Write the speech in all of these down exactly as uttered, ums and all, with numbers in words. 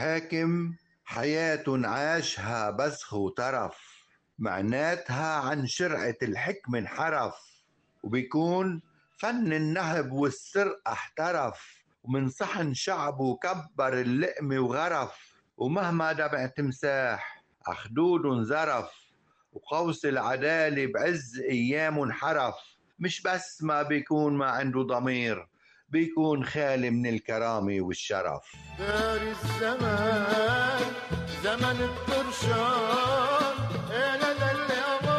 الحاكم حياة عاشها بزخ وترف، معناتها عن شرعة الحكم انحرف، وبيكون فن النهب والسرقة احترف، ومن صحن شعبه كبر اللقمة وغرف، ومهما دمع تمساح أخدود انزرف، وقوس العدالة بعز أيامه انحرف. مش بس ما بيكون ما عنده ضمير، بيكون خالي من الكرامة والشرف. دار الزمان زمن الطرشان، انا ده اللي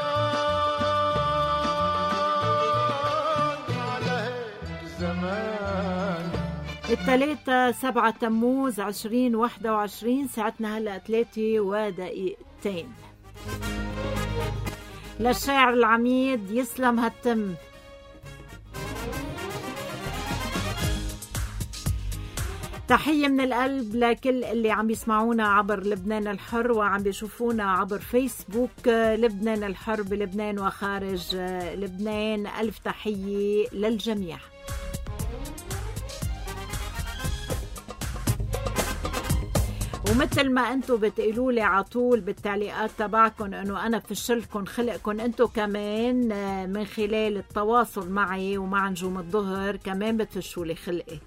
امان على هيك زمان. التلاتة سبعة تموز عشرين واحدة وعشرين، ساعتنا هلأ ثلاثة ودقيقتين. للشاعر العميد يسلم هالتم. تحية من القلب لكل اللي عم يسمعونا عبر لبنان الحر وعم بيشوفونا عبر فيسبوك لبنان الحر بلبنان وخارج لبنان. ألف تحية للجميع. ومثل ما انتو بتقولوا لي عطول بالتعليقات تبعكم انه انا فشلكم خلقكم، انتو كمان من خلال التواصل معي ومع نجوم الظهر كمان بتفشوا لي خلقي.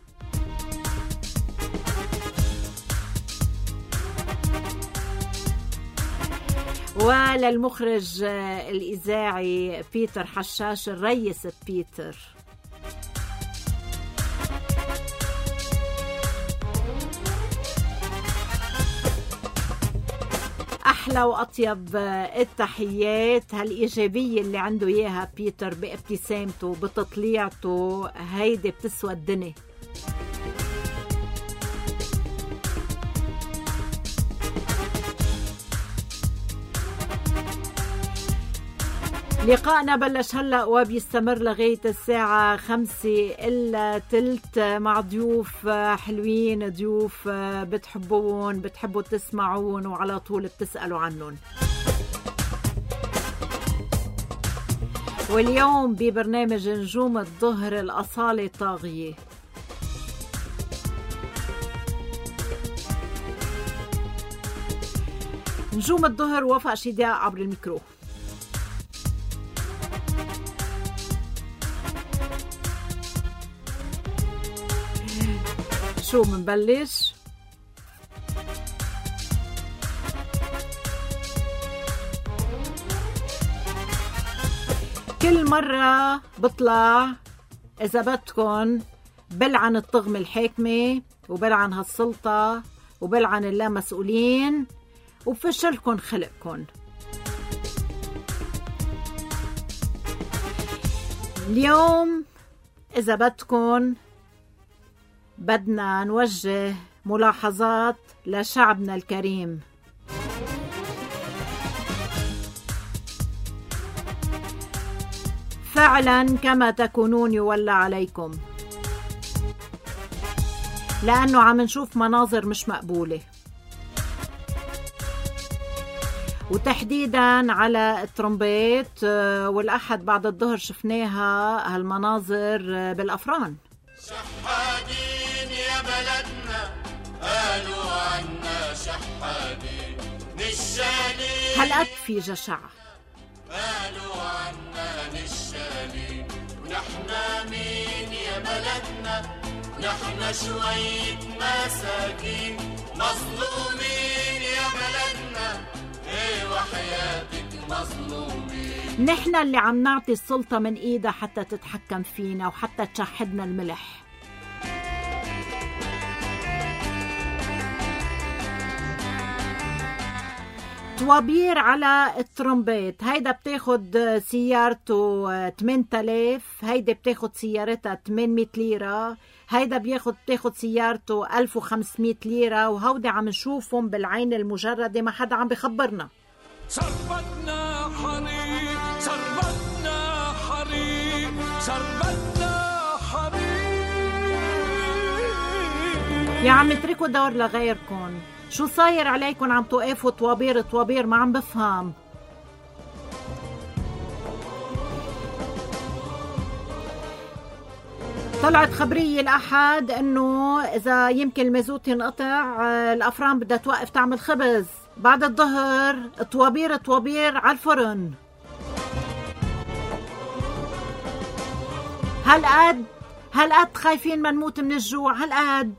وللمخرج الإذاعي بيتر حشاش، الريس بيتر، أحلى وأطيب التحيات. هالإيجابية اللي عنده إياها بيتر بابتسامته بتطليعته، هيدي بتسوى الدنيا. لقاءنا بلش هلأ وبيستمر لغاية الساعة خمسة إلا تلت مع ضيوف حلوين، ضيوف بتحبون بتحبوا تسمعون وعلى طول بتسألوا عنهم. واليوم ببرنامج نجوم الظهر الأصالة طاغية. نجوم الظهر وفاء شداء عبر الميكرو. شو منبلش؟ كل مرة بطلع إذا بدكن بلعن الطغمة الحاكمة وبلعن هالسلطة وبلعن اللامسؤولين وبفشلكن خلقكن. اليوم إذا بدكن بدنا نوجه ملاحظات لشعبنا الكريم. فعلا كما تكونون يولى عليكم، لأنه عم نشوف مناظر مش مقبولة، وتحديدا على الترمبيت. والأحد بعد الظهر شفناها هالمناظر بالأفران. شحادين يا بلدنا قالوا عنا شحادين، نشالين هالقد في جشع، قالوا عنا نشالين، ونحنا مين يا بلدنا؟ نحنا شوية مساكين مظلومين يا بلدنا، ايه وحياتك مظلومين. نحن اللي عم نعطي السلطة من ايدها حتى تتحكم فينا وحتى تشحدنا الملح. طوابير على الترمبيت، هيدا بتاخد سيارته ثمانية آلاف، هيدا بتاخد سيارتها ثمانمية ليرة، هيدا بياخد بتاخد سيارته ألف وخمسمية ليرة، وهودي عم نشوفهم بالعين المجردة ما حدا عم بخبرنا. شربتنا حريق شربتنا حريق شربتنا حريق. يا عم اتركوا دور لغيركن، شو صاير عليكن عم توقفوا طوابير طوابير؟ ما عم بفهم. طلعت خبرية الأحد إنه إذا يمكن المازوت ينقطع الأفران بدها توقف تعمل خبز. بعد الظهر طوابير طوابير على الفرن. هالقد هالقد خايفين ما نموت من الجوع. هالقد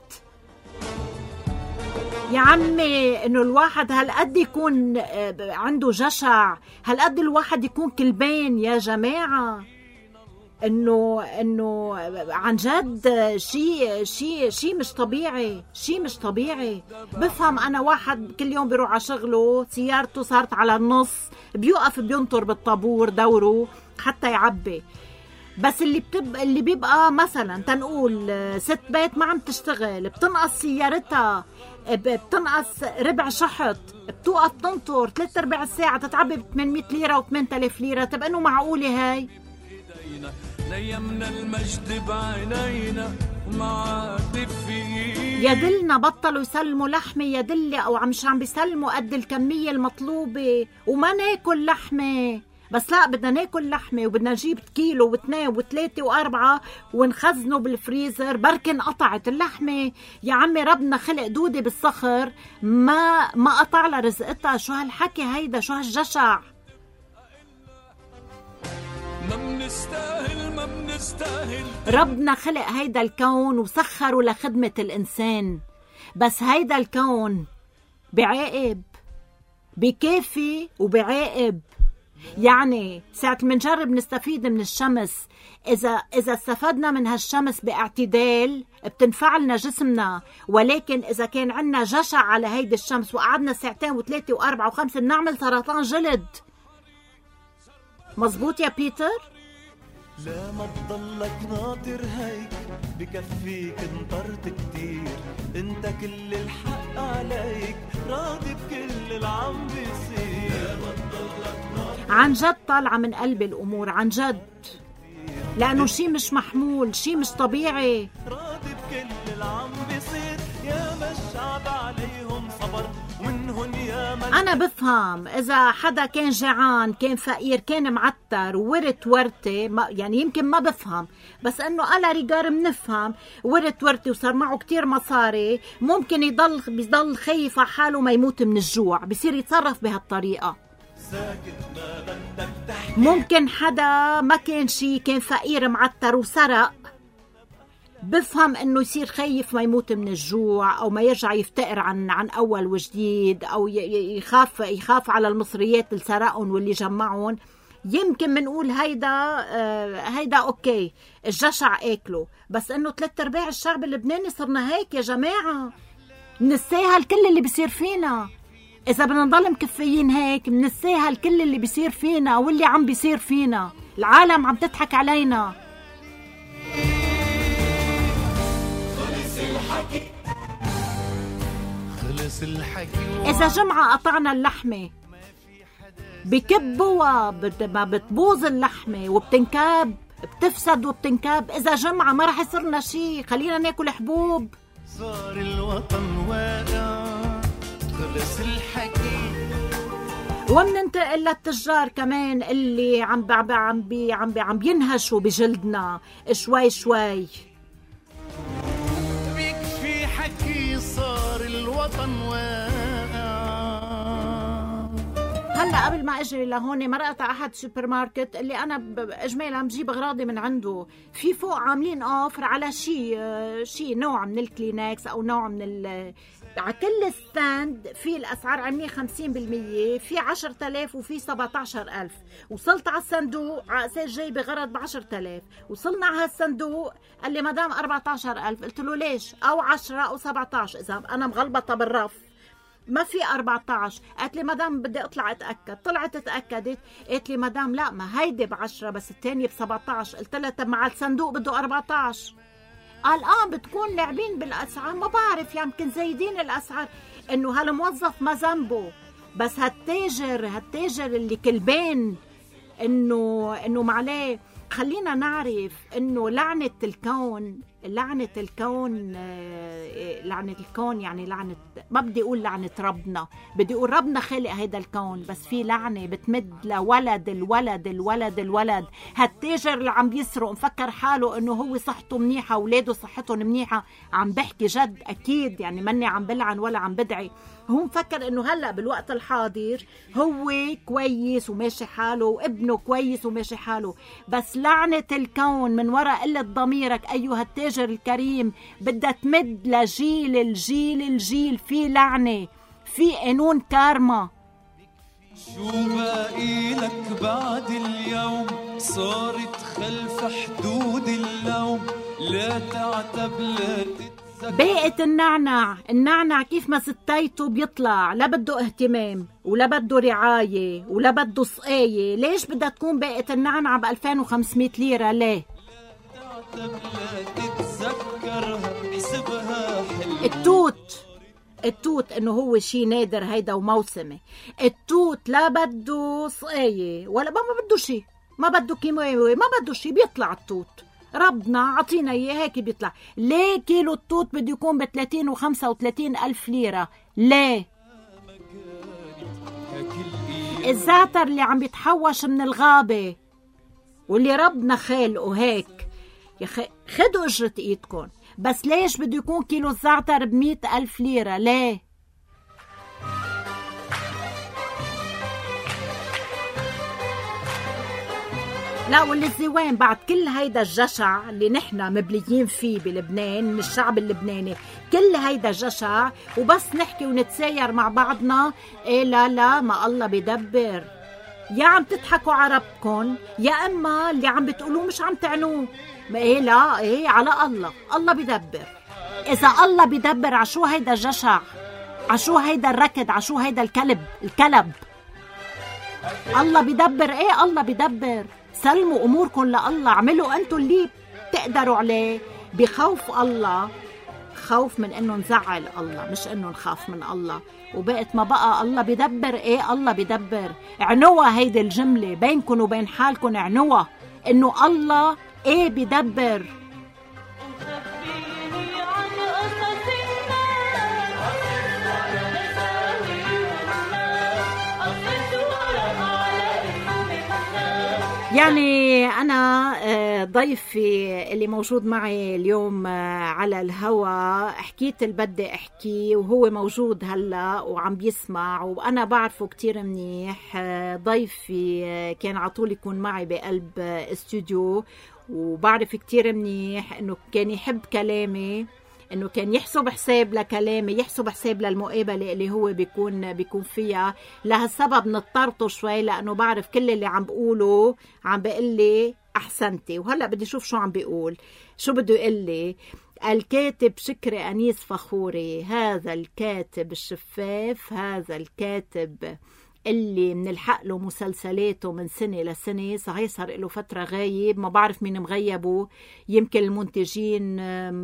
يا عمي إنه الواحد هالقد يكون عنده جشع، هالقد الواحد يكون كلبين يا جماعة. إنه إنه عن جد شيء شيء شيء مش طبيعي، شيء مش طبيعي. بفهم أنا واحد كل يوم بيروح على شغله سيارته صارت على النص، بيوقف بينطر بالطابور دوره حتى يعبي. بس اللي بتب... اللي بيبقى مثلا تنقول ست بيت ما عم تشتغل، بتنقص سيارتها، بتنقص ربع شحط، بتوقف تنطر ثلاث ارباع الساعة تتعبي ب ثمانمية ليرة و ثمانية آلاف ليرة. طب انه معقولة هاي؟ نيمنا المجد بعينينا وما يدلنا بطلوا يسلموا لحمة يدلي، او عم مش عم بيسلموا قد الكمية المطلوبة وما ناكل لحمة. بس لا، بدنا ناكل لحمة وبدنا نجيب كيلو واثنين وثلاثة واربعة ونخزنه بالفريزر بركن قطعت اللحمة. يا عمي ربنا خلق دودة بالصخر ما ما قطع لها رزقتها. شو هالحكي هيدا؟ شو هالجشع؟ ما منستاهل ما منستاهل. ربنا خلق هيدا الكون وسخره لخدمة الإنسان، بس هيدا الكون بعاقب، بكافي وبعاقب. يعني ساعة منجرب نستفيد من الشمس، إذا إذا استفدنا من هالشمس باعتدال بتنفع لنا جسمنا، ولكن إذا كان عنا جشع على هيدي الشمس وقعدنا ساعتين وثلاثة وأربعة وخمسة بنعمل سرطان جلد. مزبوط يا بيتر؟ لا ما تضلك ناطر هيك، بكفيك انطرت كتير، انت كل الحق عليك، راضي بكل العم بيصير. لا ما تضلك ناطر عن جد طالعة من قلب الأمور، عن جد، لأنه شي مش محمول، شي مش طبيعي. راضي بكل العم بيصير، يا ما الشعب عليهم صبر ومنهن يا ما. أنا بفهم إذا حدا كان جعان، كان فقير، كان معتر وورث ورثة، يعني يمكن ما بفهم، بس إنه على رجال منفهم ورث ورثة وصار معه كتير مصاري، ممكن يضل بيضل خايف على حاله ما يموت من الجوع، بيصير يتصرف بهالطريقة. ممكن حدا ما كان شي، كان فقير معتر وسرق، بفهم انه يصير خايف ما يموت من الجوع او ما يرجع يفتقر عن عن اول وجديد، او يخاف يخاف على المصريات اللي سرقهم واللي جمعهم. يمكن منقول هيدا آه هيدا اوكي، الجشع اكله، بس انه ثلاث ارباع الشعب اللبناني صرنا هيك يا جماعه. منستاهل كل اللي بيصير فينا. إذا بدنا نضل مكفيين هيك منستاهل كل اللي بيصير فينا واللي عم بيصير فينا. العالم عم تضحك علينا. خلص الحكي خلص الحكي. إذا جمعة قطعنا اللحمة بكبوا ما بتبوظ اللحمة وبتنكاب، بتفسد وبتنكاب. إذا جمعة ما رح يصيرنا شي، خلينا ناكل حبوب. صار الوطن واقع خلص الحكي. ومننتقل للتجار كمان اللي عم بي عم بي عم بي عم بينهشوا بجلدنا شوي شوي. بيكفي حكي صار الوطن واقع. هلا قبل ما اجي لهون مرقت على احد سوبر ماركت اللي انا اجمالا بجيب اغراضي من عنده، في فوق عاملين اوفر على شيء شيء نوع من الكلينكس او نوع من ال على كل ستاند في الأسعار عاملين خمسين بالمية، في عشرة آلاف وفي سبعة عشر ألف. وصلت على الصندوق على أساس جاي بغرض بعشرة آلاف، وصلنا على هالصندوق قال لي مدام أربعة عشر ألف. قلت له ليش؟ أو عشرة أو سبعة عشر، إذا أنا مغلبطة بالرف ما في أربعة عشر. قالت لي مدام بدي أطلع أتأكد. طلعت أتأكدت، قالت لي مدام لا ما هيدي بعشرة بس التانية بسبعة عشر. قلت لها طب مع الصندوق بده أربعة عشر. قال آه بتكون لاعبين بالأسعار. ما بعرف يمكن زايدين الأسعار. إنه هالموظف ما ذنبه، بس هالتاجر هالتاجر اللي كلبين إنه إنه معليه. خلينا نعرف إنه لعنة الكون لعنة الكون، لعنة الكون يعني لعنة، ما بدي أقول لعنة ربنا، بدي أقول ربنا خلق هيدا الكون، بس في لعنة بتمد لولد الولد الولد الولد. هالتاجر اللي عم بيسرق مفكر حاله إنه هو صحته منيحة وولاده صحتهم منيحة، عم بحكي جد أكيد، يعني مني عم بلعن ولا عم بدعي. هو مفكر إنه هلأ بالوقت الحاضر هو كويس وماشي حاله وابنه كويس وماشي حاله، بس لعنة الكون من وراء قلة ضميرك أيها التاجر الكريم بدها تمد لجيل الجيل الجيل. في لعنة، في قانون كارما. شو باقي لك بعد اليوم؟ صارت خلف حدود اللوم، لا تعتب لا تتذكر. بيئة النعنع، النعنع كيف ما ستيته بيطلع، لا بده اهتمام ولا بده رعاية ولا بده سقاية. ليش بدها تكون بيئة النعنع ب ألفين وخمسمية ليرة؟ ليه؟ التوت، التوت انه هو شيء نادر هيدا وموسمي. التوت لا بده سقاية ولا ما بده شيء، ما بده كيماوي، ما بده شيء، بيطلع التوت. ربنا عطينا اياه هيك بيطلع. ليه كيلو التوت بده يكون ب ثلاثين وخمسة وثلاثين ألف ليرة؟ ليه؟ الزعتر اللي عم بيتحوش من الغابة واللي ربنا خالقه هيك، يا خ... خدوا اجرة ايدكم، بس ليش بده يكون كيلو الزعتر بمئة ألف ليرة؟ ليه؟ لا واللي الزوين بعد كل هيدا الجشع اللي نحن مبليين فيه بلبنان من الشعب اللبناني، كل هيدا جشع وبس نحكي ونتساير مع بعضنا. إيه لا لا، ما الله بيدبر. يا عم تضحكوا عربكن يا اما اللي عم بتقولوه مش عم تعنوه. ما ايه لا ايه، على الله، الله بيدبر. اذا الله بيدبر عشو هيدا الجشع، عشو هيدا الركض، عشو هيدا الكلب الكلب. الله بيدبر، ايه الله بيدبر. سلموا اموركم لله، اعملوا انتوا اللي بتقدروا عليه بخوف الله، خوف من انه نزعل الله مش انه نخاف من الله. وبقت ما بقى الله بيدبر، ايه الله بيدبر. عنوة هيدي الجملة بينكم وبين حالكم، عنوة انه الله ايه بيدبر. يعني أنا ضيفي اللي موجود معي اليوم على الهوا حكيت اللي بدي أحكي وهو موجود هلأ وعم بيسمع وأنا بعرفه كتير منيح. ضيفي كان عطول يكون معي بقلب استوديو وبعرف كتير منيح إنه كان يحب كلامي، انه كان يحسب حساب لكلامي، يحسب حساب للمقابله اللي هو بيكون بيكون فيها. لهالسبب نضطرته شوي لانه بعرف كل اللي عم بقوله عم بقول لي احسنتي. وهلا بدي اشوف شو عم بيقول، شو بده يقول لي. الكاتب شكري أنيس فخوري، هذا الكاتب الشفاف، هذا الكاتب اللي من الحق له مسلسلاته من سنة لسنة. صحيح صار له فترة غايب، ما بعرف مين مغيبه، يمكن المنتجين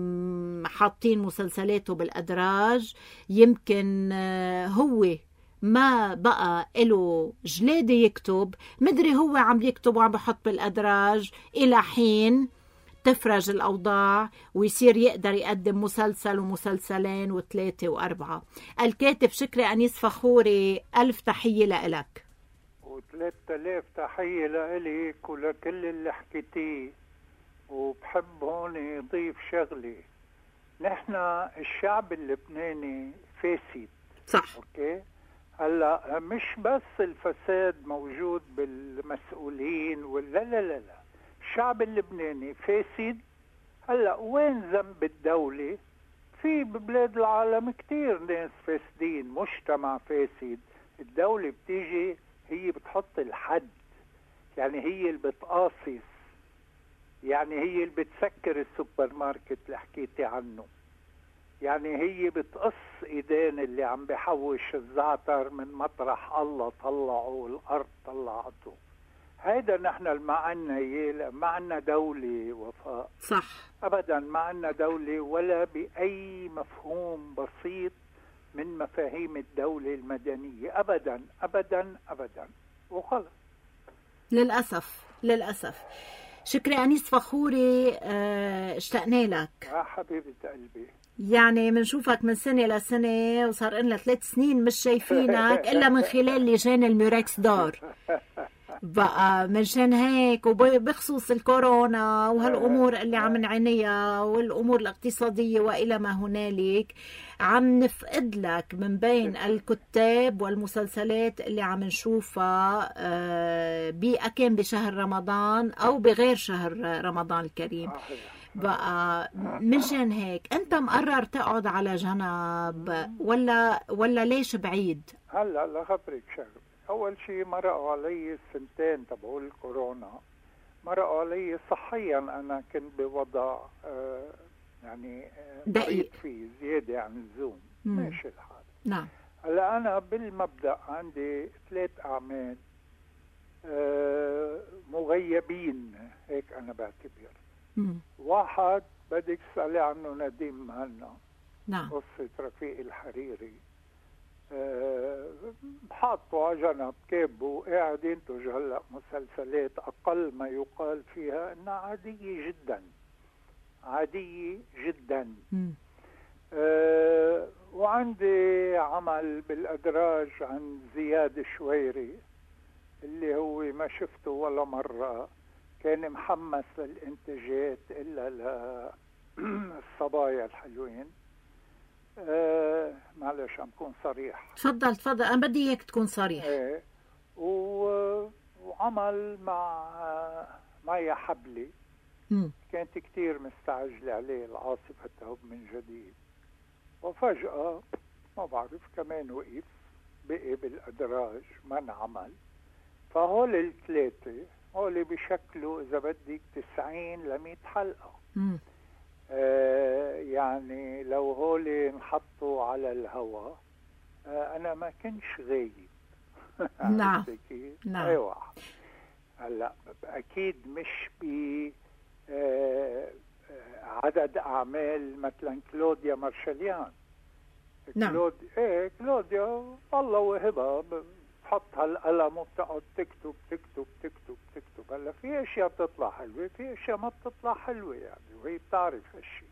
حاطين مسلسلاته بالأدراج، يمكن هو ما بقى له جلادة يكتب، مدري هو عم يكتب وعم بحط بالأدراج إلى حين تفرج الأوضاع ويصير يقدر يقدم مسلسل ومسلسلين وثلاثة وأربعة. الكاتب شكري أنيس فخوري، ألف تحية لإلك. وثلاثة آلاف تحية لإلك ولكل اللي حكيتيه. وبحب هون يضيف شغلي، نحن الشعب اللبناني فاسد، صح؟ أوكي؟ هلا مش بس الفساد موجود بالمسؤولين ولا لا لا لا، الشعب اللبناني فاسد. هلا وين ذنب الدولة؟ في ببلاد العالم كتير ناس فاسدين، مجتمع فاسد. الدولة بتيجي هي بتحط الحد، يعني هي اللي بتقاصص، يعني هي اللي بتسكر السوبر ماركت اللي حكيتي عنه، يعني هي بتقص ايدين اللي عم بحوش الزعتر من مطرح الله طلعه والارض طلعته. هيدا نحن ما عنا اياه، ما عنا دولة وفاء، صح؟ ابدا ما عنا دولة ولا باي مفهوم بسيط من مفاهيم الدولة المدنية، ابدا ابدا ابدا. وخلص، للاسف للاسف. شكري أنيس فخوري، اه اشتقنا لك يا حبيبة قلبي. يعني منشوفك من سنة لسنة وصار لنا ثلاث سنين مش شايفينك إلا من خلال لجان الميركس دار. بقى منشان هيك وبخصوص الكورونا وهالأمور اللي عم نعانيها والأمور الاقتصادية وإلى ما هنالك، عم نفقد لك من بين الكتاب والمسلسلات اللي عم نشوفها بيئة كان بشهر رمضان أو بغير شهر رمضان الكريم. بقى منشان هيك أنت مقرر تقعد على جنب ولا ولا ليش بعيد؟ هلا لخبرك شغله. أول شيء مرقوا علي السنتين تبعوا الكورونا، مرقوا علي صحيا. أنا كنت بوضع آه يعني آه دقيق فيه زيادة عن اللزوم، ماشي الحال. نعم. هلا أنا بالمبدأ عندي ثلاث أعمال آه مغيبين، هيك أنا بعتبر. مم. واحد بدك تسألي عنه نديم مهنا. نعم. قصة رفيق الحريري. أه حاطوا على جنب كاب وقاعد ينتج هلا مسلسلات اقل ما يقال فيها انها عاديه جدا، عاديه جدا. أه وعندي عمل بالادراج عن زياد الشويري اللي هو ما شفته ولا مره، كان محمس للانتاجات الا للصبايا الحلوين. آه معلش عم كون صريح. تفضل تفضل، أنا بدي إياك تكون صريح. ايه و... وعمل مع مايا حبلي. مم. كانت كتير مستعجلة عليه، العاصفة تهب من جديد، وفجأة ما بعرف كمان وقف بقي بالأدراج ما انعمل. فهول الثلاثة هول بشكله إذا بدك تسعين لمئة حلقة. مم. آه يعني لو هولي انحطوا على الهواء آه انا ما كنش غايب. نعم نعم. ايوه. هلا اكيد مش ب آه عدد اعمال مثلا كلوديا مارشاليان. نعم. كلود... ايه كلوديا الله وهبها، بتحط هالقلم وبتقعد تكتب تكتب تكتب تكتب. هلا في اشياء بتطلع حلوه، في اشياء ما بتطلع حلوه يعني، وهي بتعرف هالشيء.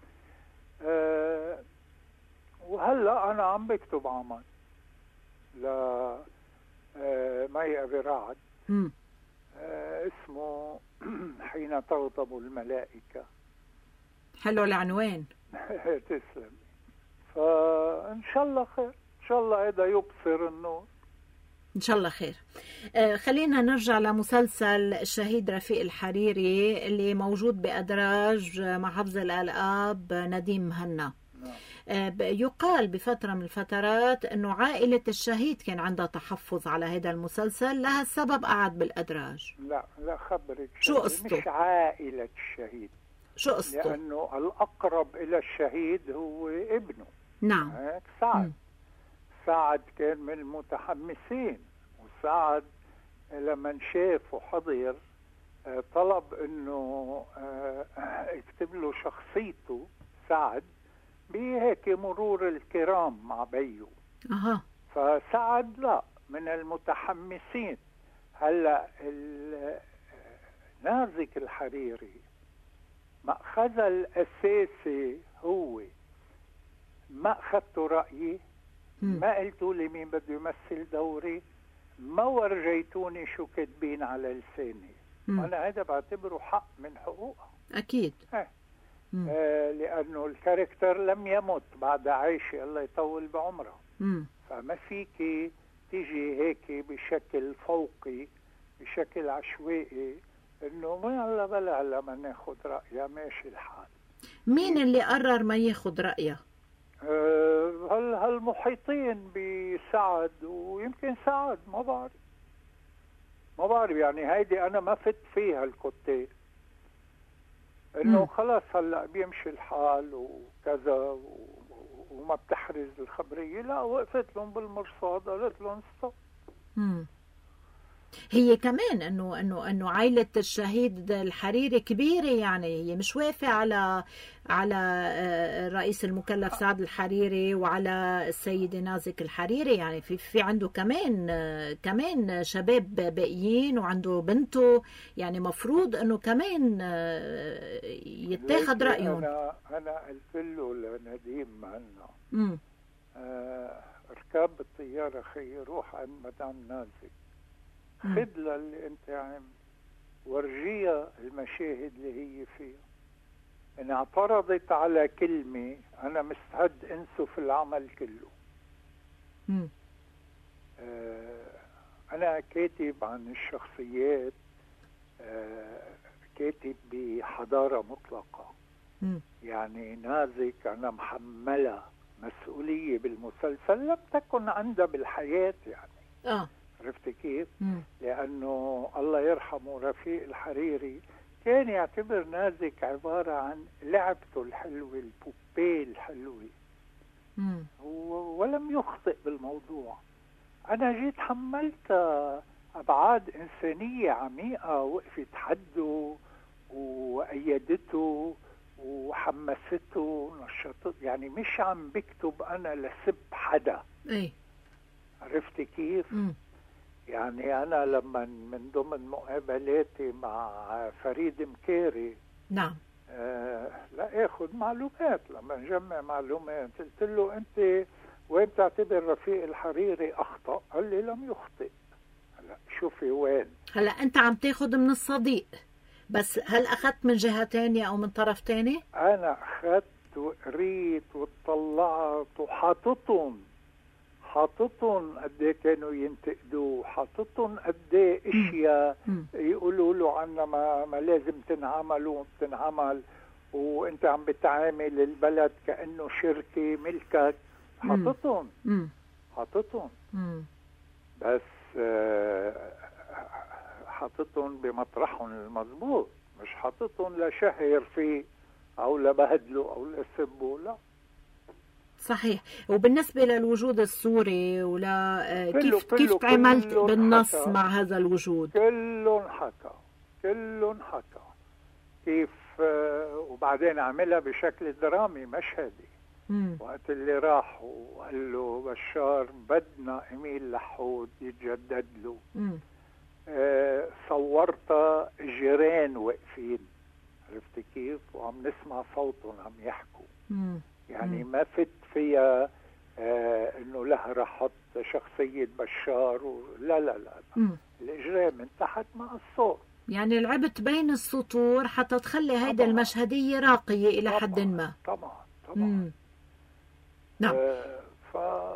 أه وهلا انا عم بكتب عمل ل أه مي ابي رعد. أه اسمه حين تغضب الملائكه. حلو العنوان. تسلم. فان شاء الله خير، ان شاء الله هذا يبصر النور. إن شاء الله خير. آه خلينا نرجع لمسلسل الشهيد رفيق الحريري اللي موجود بأدراج مع حفظ الألقاب نديم مهنا. آه يقال بفترة من الفترات أنه عائلة الشهيد كان عندها تحفظ على هذا المسلسل، لها السبب قعد بالأدراج. لا لا خبرك شو قصته؟ مش عائلة الشهيد. شو قصته؟ لأنه الأقرب إلى الشهيد هو ابنه. نعم. سعد. م. سعد كان من المتحمسين، وسعد لما شاف وحضر طلب انه يكتب له شخصيته سعد بهيك مرور الكرام مع بيو. اها. فسعد لا من المتحمسين. هلا نازك الحريري مأخذ الأساسي هو ما أخذته رأيي، ما قلتوا لي مين بده يمثل دوري، ما ورجيتوني شو كاتبين على لساني. أنا هذا بعتبره حق من حقوقها. أكيد. آه. آه لأنه الكاركتر لم يمت بعد عيشي، الله يطول بعمره. مم. فما فيك تيجي هيك بشكل فوقي بشكل عشوائي إنه ما هلا بلا هلا ما ناخد رأيه، ماشي الحال. مين اللي قرر ما ياخد رأيه؟ هل هالمحيطين بسعد، ويمكن سعد ما بعرف ما بعرف يعني هيدي انا ما فت فيها الكتاب انه خلاص هلا بيمشي الحال وكذا وما بتحرز الخبريه. لا، وقفت لهم بالمرصاد قالت لهم ستوب. هي كمان انه انه انه عائله الشهيد الحريري كبيره، يعني هي مش واقفه على على الرئيس المكلف سعد الحريري وعلى السيده نازك الحريري، يعني في في عنده كمان كمان شباب باقيين وعنده بنته، يعني مفروض انه كمان يتاخذ رايهم. انا انا قلت له لنديم معنا امم آه ركاب الطياره خي روح عند مدام نازك، خدلها اللي انت عم ورجيها المشاهد اللي هي فيها. ان اعترضت على كلمه انا مستعد انسف العمل كله. امم آه انا كاتب عن الشخصيات، آه كاتب بحضاره مطلقه. مم. يعني نازك انا محمله مسؤوليه بالمسلسل لم تكن عندها بالحياه، يعني اه عرفت كيف؟ مم. لأنه الله يرحمه رفيق الحريري كان يعتبر نازك عبارة عن لعبته الحلوة، البوبيه الحلوة، مم. ولم يخطئ بالموضوع. أنا جيت حملت أبعاد إنسانية عميقة، وقفت حده وأيدته وحمسته نشطته، يعني مش عم بكتب أنا لسب حدا. ايه عرفت كيف؟ مم. يعني أنا لما من ضمن مقابلاتي مع فريد مكاري نعم آه لا اخذ معلومات، لما نجمع معلومات قلت له أنت وين بتعتبر رفيق الحريري أخطأ؟ قال لي لم يخطئ. هلا شوفي وين، هلا انت عم تاخذ من الصديق، بس هل اخذت من جهه تانية او من طرف تاني؟ أنا أخذت وقريت وطلعت وحاططهم حاططهم قد ايه كانوا ينتقدوه، حاططهم قد ايه اشياء يقولوا له عنا ما, ما لازم تنعمل وبتنعمل، وانت عم بتعامل البلد كانه شركه ملكك. حاططهم حاططهم بس آه حاططهم بمطرحهم المضبوط، مش حاططهم لشهر فيه او لبهدله او لسبه، لا. صحيح. وبالنسبة للوجود السوري ولا كيف كله كيف كله تعاملت كله بالنص حكى. مع هذا الوجود؟ كلهم حكى كلهم حكى كيف آه وبعدين عملها بشكل درامي مشهدي. مم. وقت اللي راح وقال له بشار بدنا إميل لحود يتجدد له، آه صورتها جيران واقفين، عرفت كيف؟ وعم نسمع صوتهم عم يحكوا. مم. يعني مم. ما فت فيها آه انه له رح احط شخصية بشار و... لا لا لا, لا. الاجرام من تحت مع الصوت، يعني لعبت بين السطور حتى تخلي هيدا المشهدية راقية إلى طبعًا حد ما. طبعا طبعا مم. نعم. آه ف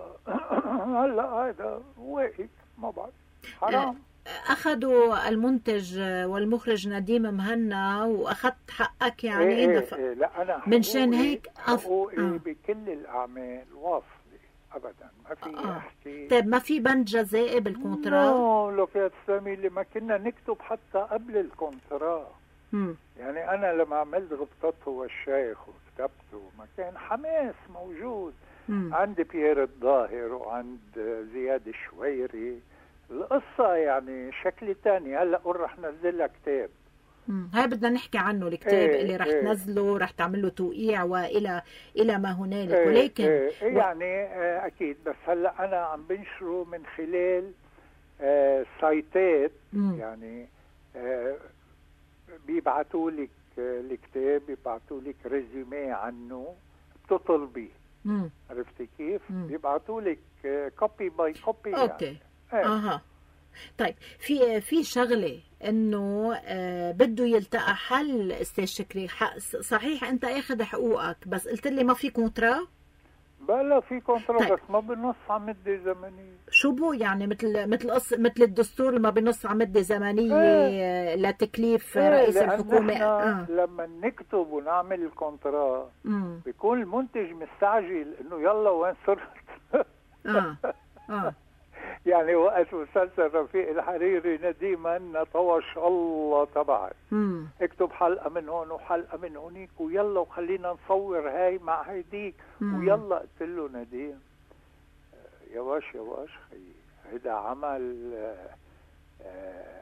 هلا هذا واقف ما بعرف حرام. أخذوا المنتج والمخرج نديم مهنا وأخذت حقك يعني إيه دفع. إيه لا أنا من شان هيك حقوقي آه. بكل الأعمال واصلة أبدا، ما في آه. أحكي. طيب ما في بند جزائي بالكونترا؟ لا لك يا تسامي اللي ما كنا نكتب حتى قبل الكونترا. مم. يعني أنا لما عملت غبطته والشيخ وكتبته ما كان حماس موجود. مم. عند بيير الظاهر وعند زياد الشويري القصة يعني شكل تاني. هلأ قول رح نزلها كتاب. مم. هاي بدنا نحكي عنه الكتاب ايه اللي رح ايه تنزله، رح تعمل له توقيع والى الى ما هنالك. ايه ولكن ايه ايه و... يعني اه اكيد، بس هلا انا عم بنشره من خلال اه سايتات. مم. يعني اه بيبعتوا لك اه الكتاب، بيبعتوا لك ريزومي عنه بتطلبي. مم. عرفتي كيف؟ مم. بيبعتوا لك اه كوبي باي كوبي. اوكي يعني. ايه. اها طيب في في شغله انه آه بده يلتقى حل استاذ شكري. صحيح انت اخذ حقوقك بس قلت لي ما في كونترا؟ بلا في كونترا. طيب. بس ما بنص على مده زمنيه. شو بو يعني مثل مثل مثل الدستور ما بنص على مده زمنيه ايه؟ لتكليف ايه؟ رئيس الحكومه. آه. لما نكتب ونعمل الكونترا مم. بيكون المنتج مستعجل انه يلا وين صرت. اه اه يعني وقت مسلسل رفيق الحريري نديم هنا طوش الله تبعك، اكتب حلقة من هون وحلقة من هونيك ويلا وخلينا نصور هاي مع هيديك ويلا. قلت له نديم يواش يواش خيي هيدا عمل آآ آآ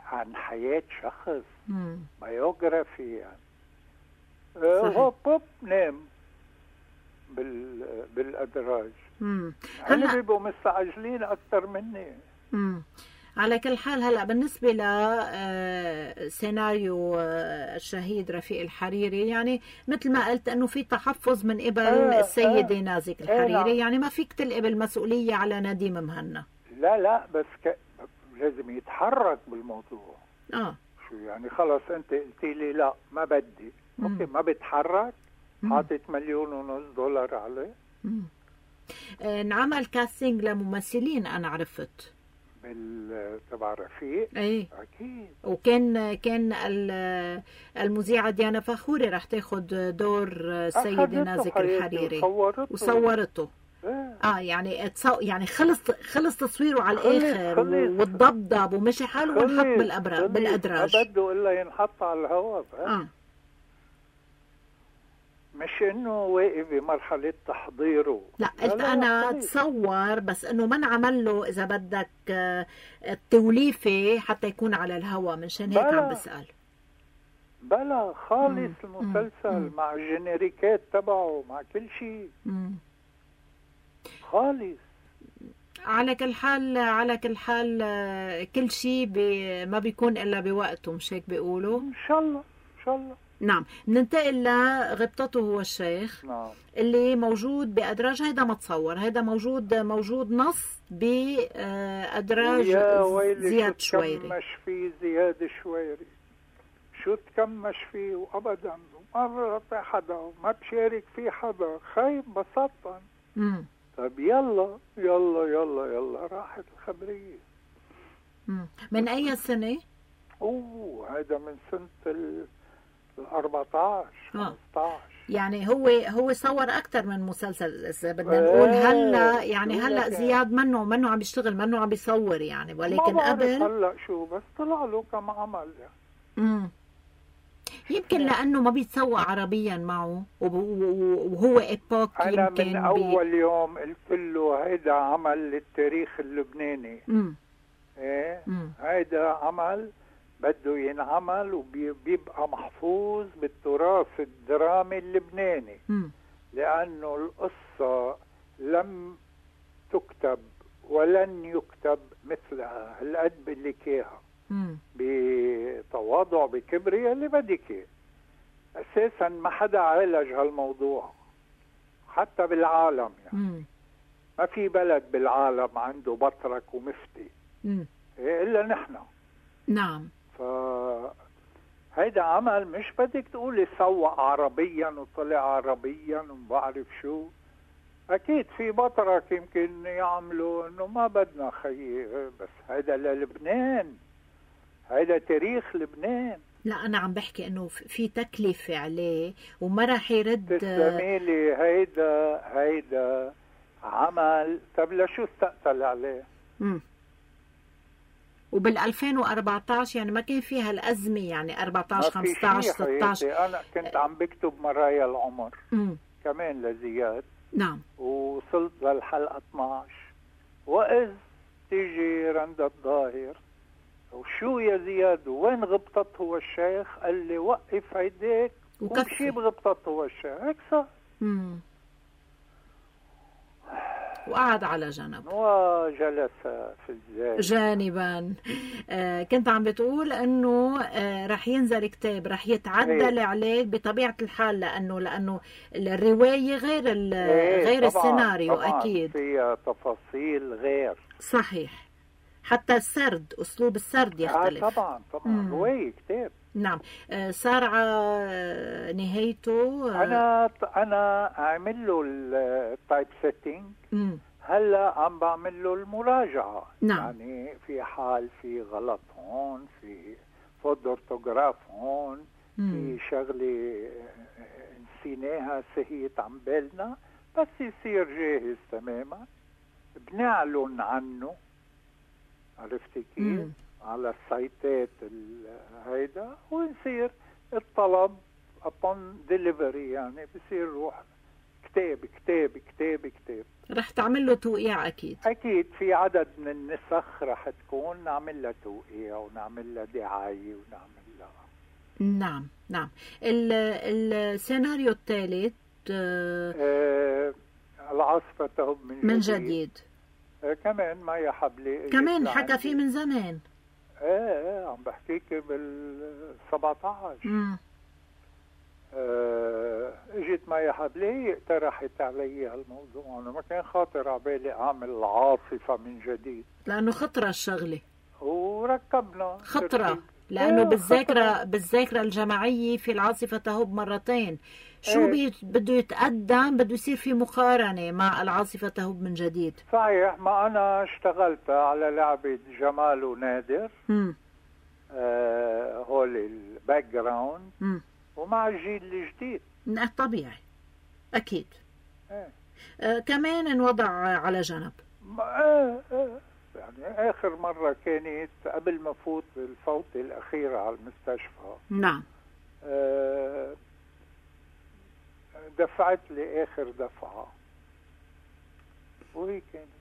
عن حياة شخص، مم. بايوغرافي يعني. آه، صحيح. هوب هوب نام بال بالأدراج. مم. هلا هلا بيبقوا مستعجلين أكثر مني. مم. على كل حال هلا بالنسبة لسيناريو الشهيد رفيق الحريري، يعني مثل ما قلت انه في تحفظ من قبل آه، السيدة آه. نازك آه، الحريري، نعم. يعني ما فيك تلقي بالمسؤولية على نديم مهنا. لا لا بس ك... لازم يتحرك بالموضوع. اه شو يعني؟ خلص انت قلتي لي لا ما بدي، مم. اوكي ما بتحرك، مم. حاطط مليون ونص دولار عليه مم. آه، انعمل كاستنج لممثلين انا عرفت. بال تبع رفيق. ايه اكيد. وكان كان ال- المذيعة ديانا فخوري رح تاخد دور السيدة أخذته نازك حياتي الحريري وصورته. وصورته. إيه. اه يعني تصو... يعني خلص خلص تصويره على خلص- الاخر خلص. وتضبضب ومشي حاله وانحط خلص- بالأبرا... خلص. بالادراج. ما بده الا ينحط على الهواء. اه مش انه واقف بمرحله تحضيره. لا قلت انا خلص. تصور بس انه ما انعمل له اذا بدك آه، التوليفه حتى يكون على الهواء، منشان هيك بلا. عم بسأل. بلا خالص مم. المسلسل مم. مع الجينيريكات تبعه مع كل شيء مم. خالص. على كل حال على كل حال آه، كل شيء بي ما بيكون الا بوقته، مش هيك بيقولوا؟ ان شاء الله ان شاء الله. نعم. ننتقل لغبطته هو الشيخ نعم. اللي موجود بأدراج. هيدا ما تصور، هيدا موجود موجود نص بأدراج يا ويلي زياد شو شويري. تكمش فيه زياد شويري، شو تكمش فيه وابدا وما بيعطي حدا وما بشارك فيه حدا، خايب بساطا. مم. طب يلا يلا يلا يلا راحت الخبريه. مم. من أي سنة؟ اوه هذا من سنه ال أربعتاشر آه. خمسطعش. يعني هو هو صور أكثر من مسلسل إذا بدنا إيه، نقول. هلا يعني شو هلا لك؟ زياد منه منه عم يشتغل، منه عم بيصور يعني، ما ولكن بعرف قبل هلا شو، بس طلع له كم عمل يعني. مم. يمكن لأنه ما بيتسوق عربيا معه وب- و- وهو إيبوك انا يمكن من بي- اول يوم قلت له هيدا عمل للتاريخ اللبناني. مم. ايه مم. هيدا عمل بده ينعمل وبيبقى محفوظ بالتراث الدرامي اللبناني، مم. لانه القصة لم تكتب ولن يكتب مثلها هالقد اللي كيها مم. بتواضع بكبرياء اللي بدك اياه. اساسا ما حدا عالج هالموضوع حتى بالعالم يعني. مم. ما في بلد بالعالم عنده بطرك ومفتي مم. إيه الا نحن. نعم. ف هيدا عمل مش بدك تقولي سوق عربيا وطلع عربيا وما بعرف شو. اكيد في بطرك يمكن يعملوا انه ما بدنا خيي، بس هيدا للبنان، هيدا تاريخ لبنان. لا أنا عم بحكي إنه في تكلفة عليه وما راح يرد. تسلميلي هيدا هيدا عمل. طب لشو استقتل عليه؟ مم. وبال ألفين وأربعطعش يعني ما كان فيها الأزمة، يعني أربعطعش ما في خمسطعش شي ستطعش. حياتي. انا كنت عم بكتب مرايا العمر مم. كمان لزياد، نعم. وصلت للحلقة اثنعش، وإذ تيجي رندا الظاهر وشو يا زياد وين غبطت هو الشيخ؟ قال لي وقف هيديك وكفي. ومشي بغبطت هو الشيخ. هيك صار. مم. وقعد على جنب وجلس في الزاوية جانبا. آه كنت عم بتقول انه آه رح ينزل كتاب رح يتعدل إيه. عليه بطبيعة الحال، لانه لانه الرواية غير ال- إيه، غير طبعاً، السيناريو. طبعاً اكيد فيها تفاصيل غير. صحيح. حتى السرد، اسلوب السرد يختلف. آه طبعا طبعا مم. رواية كتاب. نعم. آه صار على نهايته. آه انا انا عامل له التايب سيتنج، مم. هلا عم بعمل له المراجعه. نعم. يعني في حال في غلط هون، في فود اورتوغراف هون، مم. في شغله نسيناها سهيت عن بالنا، بس يصير جاهز تماما بنعلن عنه. عرفتي كيف؟ مم. على السايتات ال- هيدا، ونصير الطلب upon delivery يعني بصير روح كتاب كتاب كتاب كتاب. رح تعمل له توقيع اكيد. اكيد في عدد من النسخ رح تكون نعمل لها توقيع ونعمل لها دعايه ونعمل لها. نعم نعم. السيناريو الثالث آه آه العاصفة تهب من جديد, من جديد. آه كمان مايا حبلي كمان حكى فيه من زمان. ايه ايه عم بحكيك بال سبعطعش. امم آه اجت مايا حبلي اقترحت علي هالموضوع، انا ما كان خاطر عبالي اعمل العاصفة من جديد لانه خطرة الشغلة وركبنا خطرة، لانه بالذاكرة بالذاكرة الجماعية في العاصفة تهب مرتين. شو ايه. بده يتقدم؟ بده يصير في مقارنة مع العاصفة تهب من جديد. صحيح. ما انا اشتغلت على لعبة جمال ونادر، امم آه هول الباك جراوند، امم ومع الجيل الجديد. طبيعي اكيد. ايه. آه كمان انوضع على جنب. ايه ايه يعني اخر مرة كانت قبل ما فوت الفوتة الاخيرة على المستشفى. نعم. آه دفعت لي اخر دفعة وهي كانت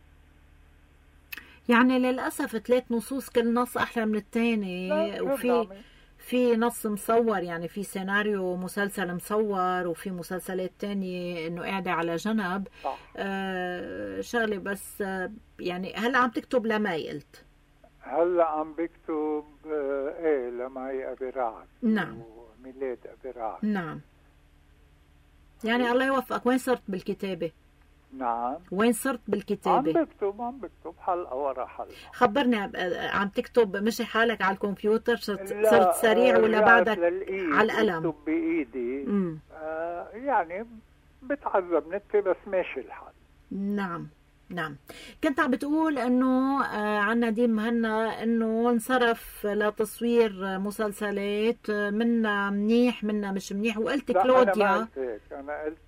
يعني للأسف ثلاث نصوص كل نص أحلى من الثاني، وفي في نص مصور، يعني في سيناريو مسلسل مصور، وفي مسلسلات تانية إنه قاعدة على جنب. صح. آه شغلة بس آه يعني هلا عم تكتب لماي قلت؟ هلا عم بكتب آه ايه لماي أبي رعد. نعم. وميلاد أبي رعد. نعم. يعني الله يوفقك. وين صرت بالكتابة؟ نعم. وين صرت بالكتابة؟ عم بكتب عم بكتب حلقة ورا حلقة. خبرني، عم تكتب مشي حالك على الكمبيوتر؟ صرت, صرت سريع ولا بعدك على القلم؟ بكتب بإيدي. آه يعني بتعذب نكتب بس ماشي الحال. نعم نعم. كنت عم بتقول انه آه عن نديم مهنا انه انصرف لتصوير مسلسلات، منا منيح منا مش منيح، وقلت كلوديا. أنا ما قلت هيك، أنا قلت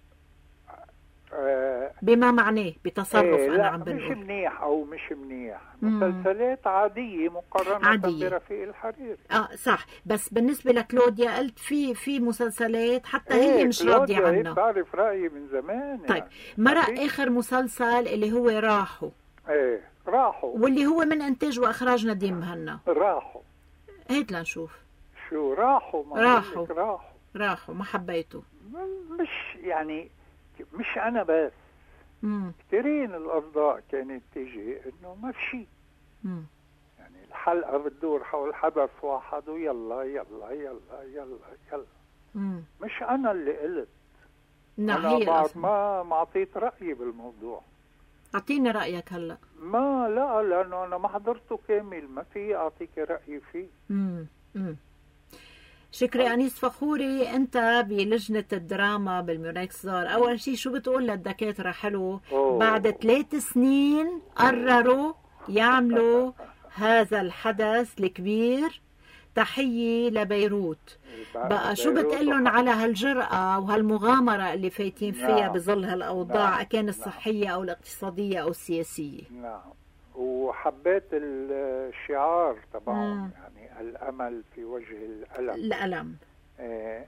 آه بما معناه بتصرف. إيه انا لا عم بنقول مش منيح او مش منيح. مسلسلات عادية مقارنة عادية. برفيق الحريري. اه صح. بس بالنسبة لكلوديا قلت في في مسلسلات حتى هي إيه مش راضية عنها. بتعرف رأيي من زمان. طيب يعني. مرق اخر مسلسل اللي هو راحوا. ايه راحوا. واللي هو من انتاج واخراج نديم مهنا. راحوا. هيك لنشوف. شو راحوا؟ ما راحوا راحوا راحوا ما حبيته. مش يعني مش انا بس. امم كثيرين الاصداء كانت تيجي انه ما في شيء. امم يعني الحلقه بتدور حول حدث واحد ويلا يلا يلا يلا يلا. امم مش انا اللي قلت. نعم. انا هي بعد الأصل. ما ما اعطيت رايي بالموضوع. اعطيني رايك هلا. ما لا لانه انا ما حضرته كامل، ما في اعطيك رايي فيه. امم امم شكري أنيس فخوري، أنت بلجنة الدراما بالميونكس زار. أول شيء شو بتقول للدكاترة حلو أوه. بعد ثلاث سنين قرروا يعملوا هذا الحدث الكبير؟ تحية لبيروت. بقى شو بتقلن على هالجرأة وهالمغامرة اللي فايتين فيها نعم. بظل هالأوضاع، نعم. كان الصحية أو الاقتصادية أو السياسية؟ نعم. وحبيت الشعار تبعهم، يعني الأمل في وجه الألم. الألم. ايه.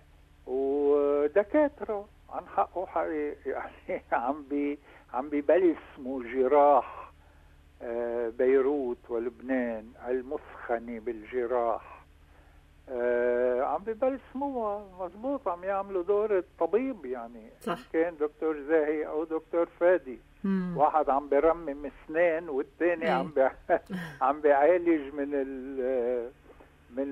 ودكاترة عن حقه حقيقي يعني عم بي عم بيبلسموا جراح آه بيروت ولبنان المثخنة بالجراح. آه عم بيبلسموها مضبوط، عم يعملوا دور الطبيب يعني. صح. كان دكتور زاهي أو دكتور فادي. مم. واحد عم برمم اسنان والثاني عم بي... عم بيعالج من ال من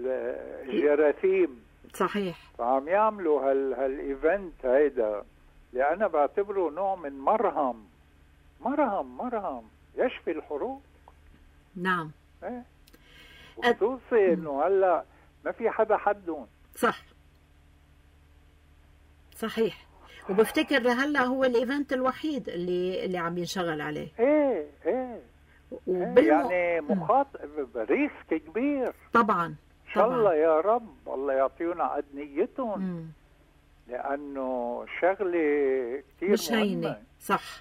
الجراثيم. صحيح. فعم يعملوا هال هالايفنت هيدا اللي انا بعتبره نوع من مرهم مرهم مرهم يشفي الحروق. نعم. ايه. وخصوصي انه هلا ما في حدا حدهم. صح. صحيح. وبفتكر لهلا هو الايفنت الوحيد اللي اللي عم ينشغل عليه. ايه ايه, وبالم... يعني مخاطر ريسك كبير. طبعا. ان شاء الله يا رب الله يعطينا قد نيتهم. مم. لانه شغله كثير مش مهمه. هينه. صح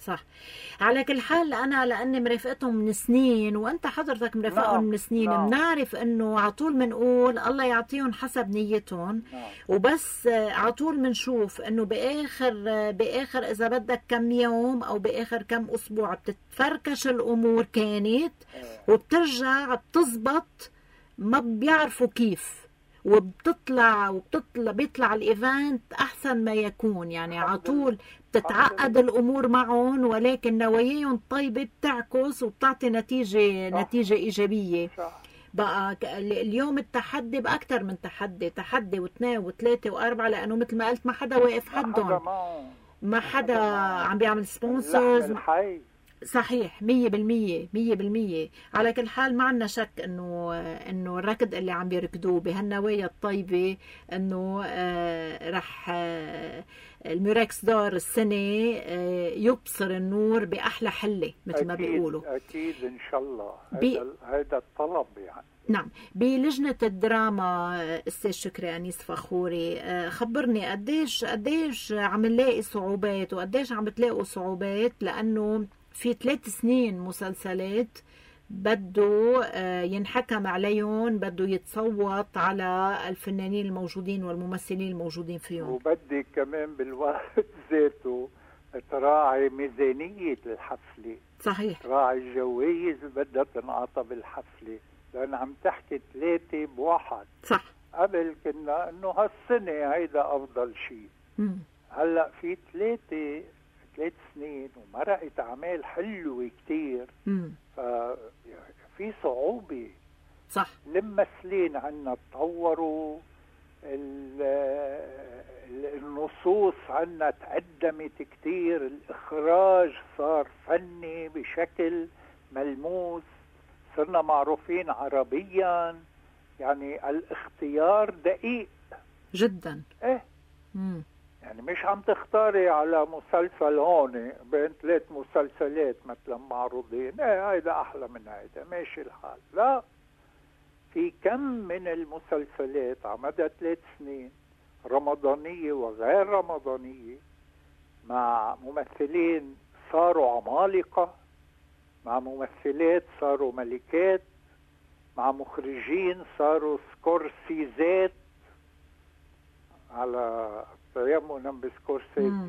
صح. على كل حال أنا لأني مرافقتهم من سنين وأنت حضرتك مرافقهم نعم. من سنين، نعم. بنعرف إنه عطول منقول الله يعطيهم حسب نيتهم. نعم. وبس عطول منشوف إنه بآخر بآخر إذا بدك كم يوم أو بآخر كم أسبوع بتتفركش الأمور كانت وبترجع بتزبط، ما بيعرفوا كيف، وبتطلع وبتطلع بيطلع الايفنت احسن ما يكون. يعني على طول بتتعقد الامور معهم، ولكن نواياهم طيبه بتعكس وبتعطي نتيجه صح. نتيجه ايجابيه. صح. بقى ك- اليوم التحدي باكثر من تحدي، تحدي واثنين وثلاثه واربعه، لانه مثل ما قلت ما حدا واقف ما حدا حدهم، معه ما حدا عم بيعمل اللحم سبونسرز. الحي. صحيح، مية بالمية مية بالمية. على كل حال ما عنا شك انه انه الركض اللي عم بيركضوه بهالنوايا الطيبة انه آه رح آه الميراكس دار السنة آه يبصر النور بأحلى حلة مثل ما أكيد بيقولوا. أكيد إن شاء الله. بي- هذا هذا الطلب يعني. نعم. بلجنة الدراما آه، أستاذ شكري أنيس فخوري، آه، خبرني قديش قديش عم نلاقي صعوبات وقديش عم بتلاقوا صعوبات، لأنه في ثلاث سنين مسلسلات بده آه، ينحكم عليهم، بده يتصوت على الفنانين الموجودين والممثلين الموجودين فيهم. وبدي كمان بالوقت ذاته تراعي ميزانية الحفلة، صحيح. تراعي الجوائز بدها تنعطى بالحفلة، لأن عم تحكي ثلاثة بواحد. صح. قبل كنا إنه هالسنة هيدا أفضل شيء، مم. هلا في ثلاثة ثلاث سنين ومرقت أعمال حلوة كتير، مم. ففي صعوبة. صح. الممثلين عنا تطوروا، ال- ال- النصوص عنا تقدمت كتير، الإخراج صار فني بشكل ملموس، صرنا معروفين عربيا، يعني الاختيار دقيق. جدا. ايه مم. يعني مش عم تختاري على مسلسل هون بين ثلاث مسلسلات مثلا معروضين، ايه هيدا احلى من هيدا ماشي الحال، لا، في كم من المسلسلات على مدى ثلاث سنين رمضانية وغير رمضانية، مع ممثلين صاروا عمالقة، مع ممثلات صاروا ملكات، مع مخرجين صاروا سكورسيزات على تيمنا بسكورسيزي. مم.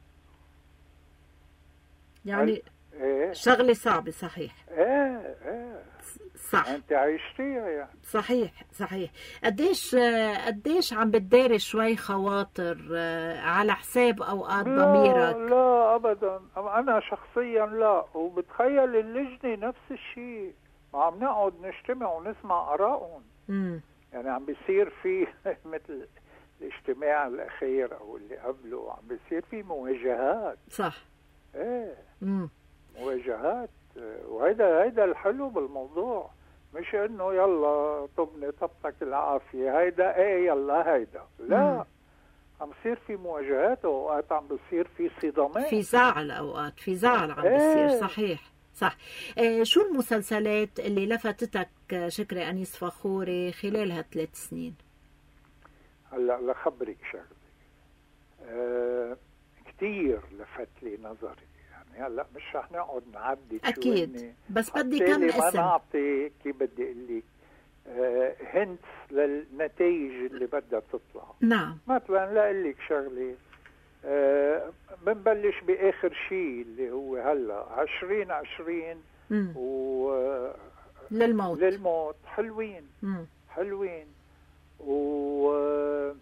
يعني ايه شغلة صعبة. صحيح. ايه ايه صح. انت عايشتيها يعني. صحيح. صحيح. قديش قديش عم بتداري شوي خواطر آه، على حساب اوقات لا ضميرك؟ لا ابدا، انا شخصيا لا، وبتخيل اللجنة نفس الشيء، ما عم نقعد نجتمع ونسمع ارائهم، امم يعني عم بيصير في مثل الاجتماع الاخير او اللي قبله عم بيصير في مواجهات. صح. ايه امم مواجهات، وهيدا هيدا الحلو بالموضوع، مش انه يلا طبني طبتك العافيه، هيدا ايه يلا هيدا، لا، مم. عم بيصير في مواجهات، واوقات عم بيصير في صدامات. في زعل اوقات، في زعل عم إيه. بيصير. صحيح. صح. آه شو المسلسلات اللي لفتتك آه، شكري أنيس فخوري خلال هالثلاث سنين؟ هلا لخبرك شغله، أه كثير لفت لي نظري، يعني هلا مش رح نقعد نعدي شو أكيد، هن. بس بدي حتى كم لي ما اسم. نعطي كيف بدي اقول لك أه هنتس للنتائج اللي بدها تطلع. نعم. مثلا لاقول لك شغله، أه بنبلش باخر شيء اللي هو هلا عشرين عشرين مم. و للموت. للموت، حلوين مم. حلوين، واللي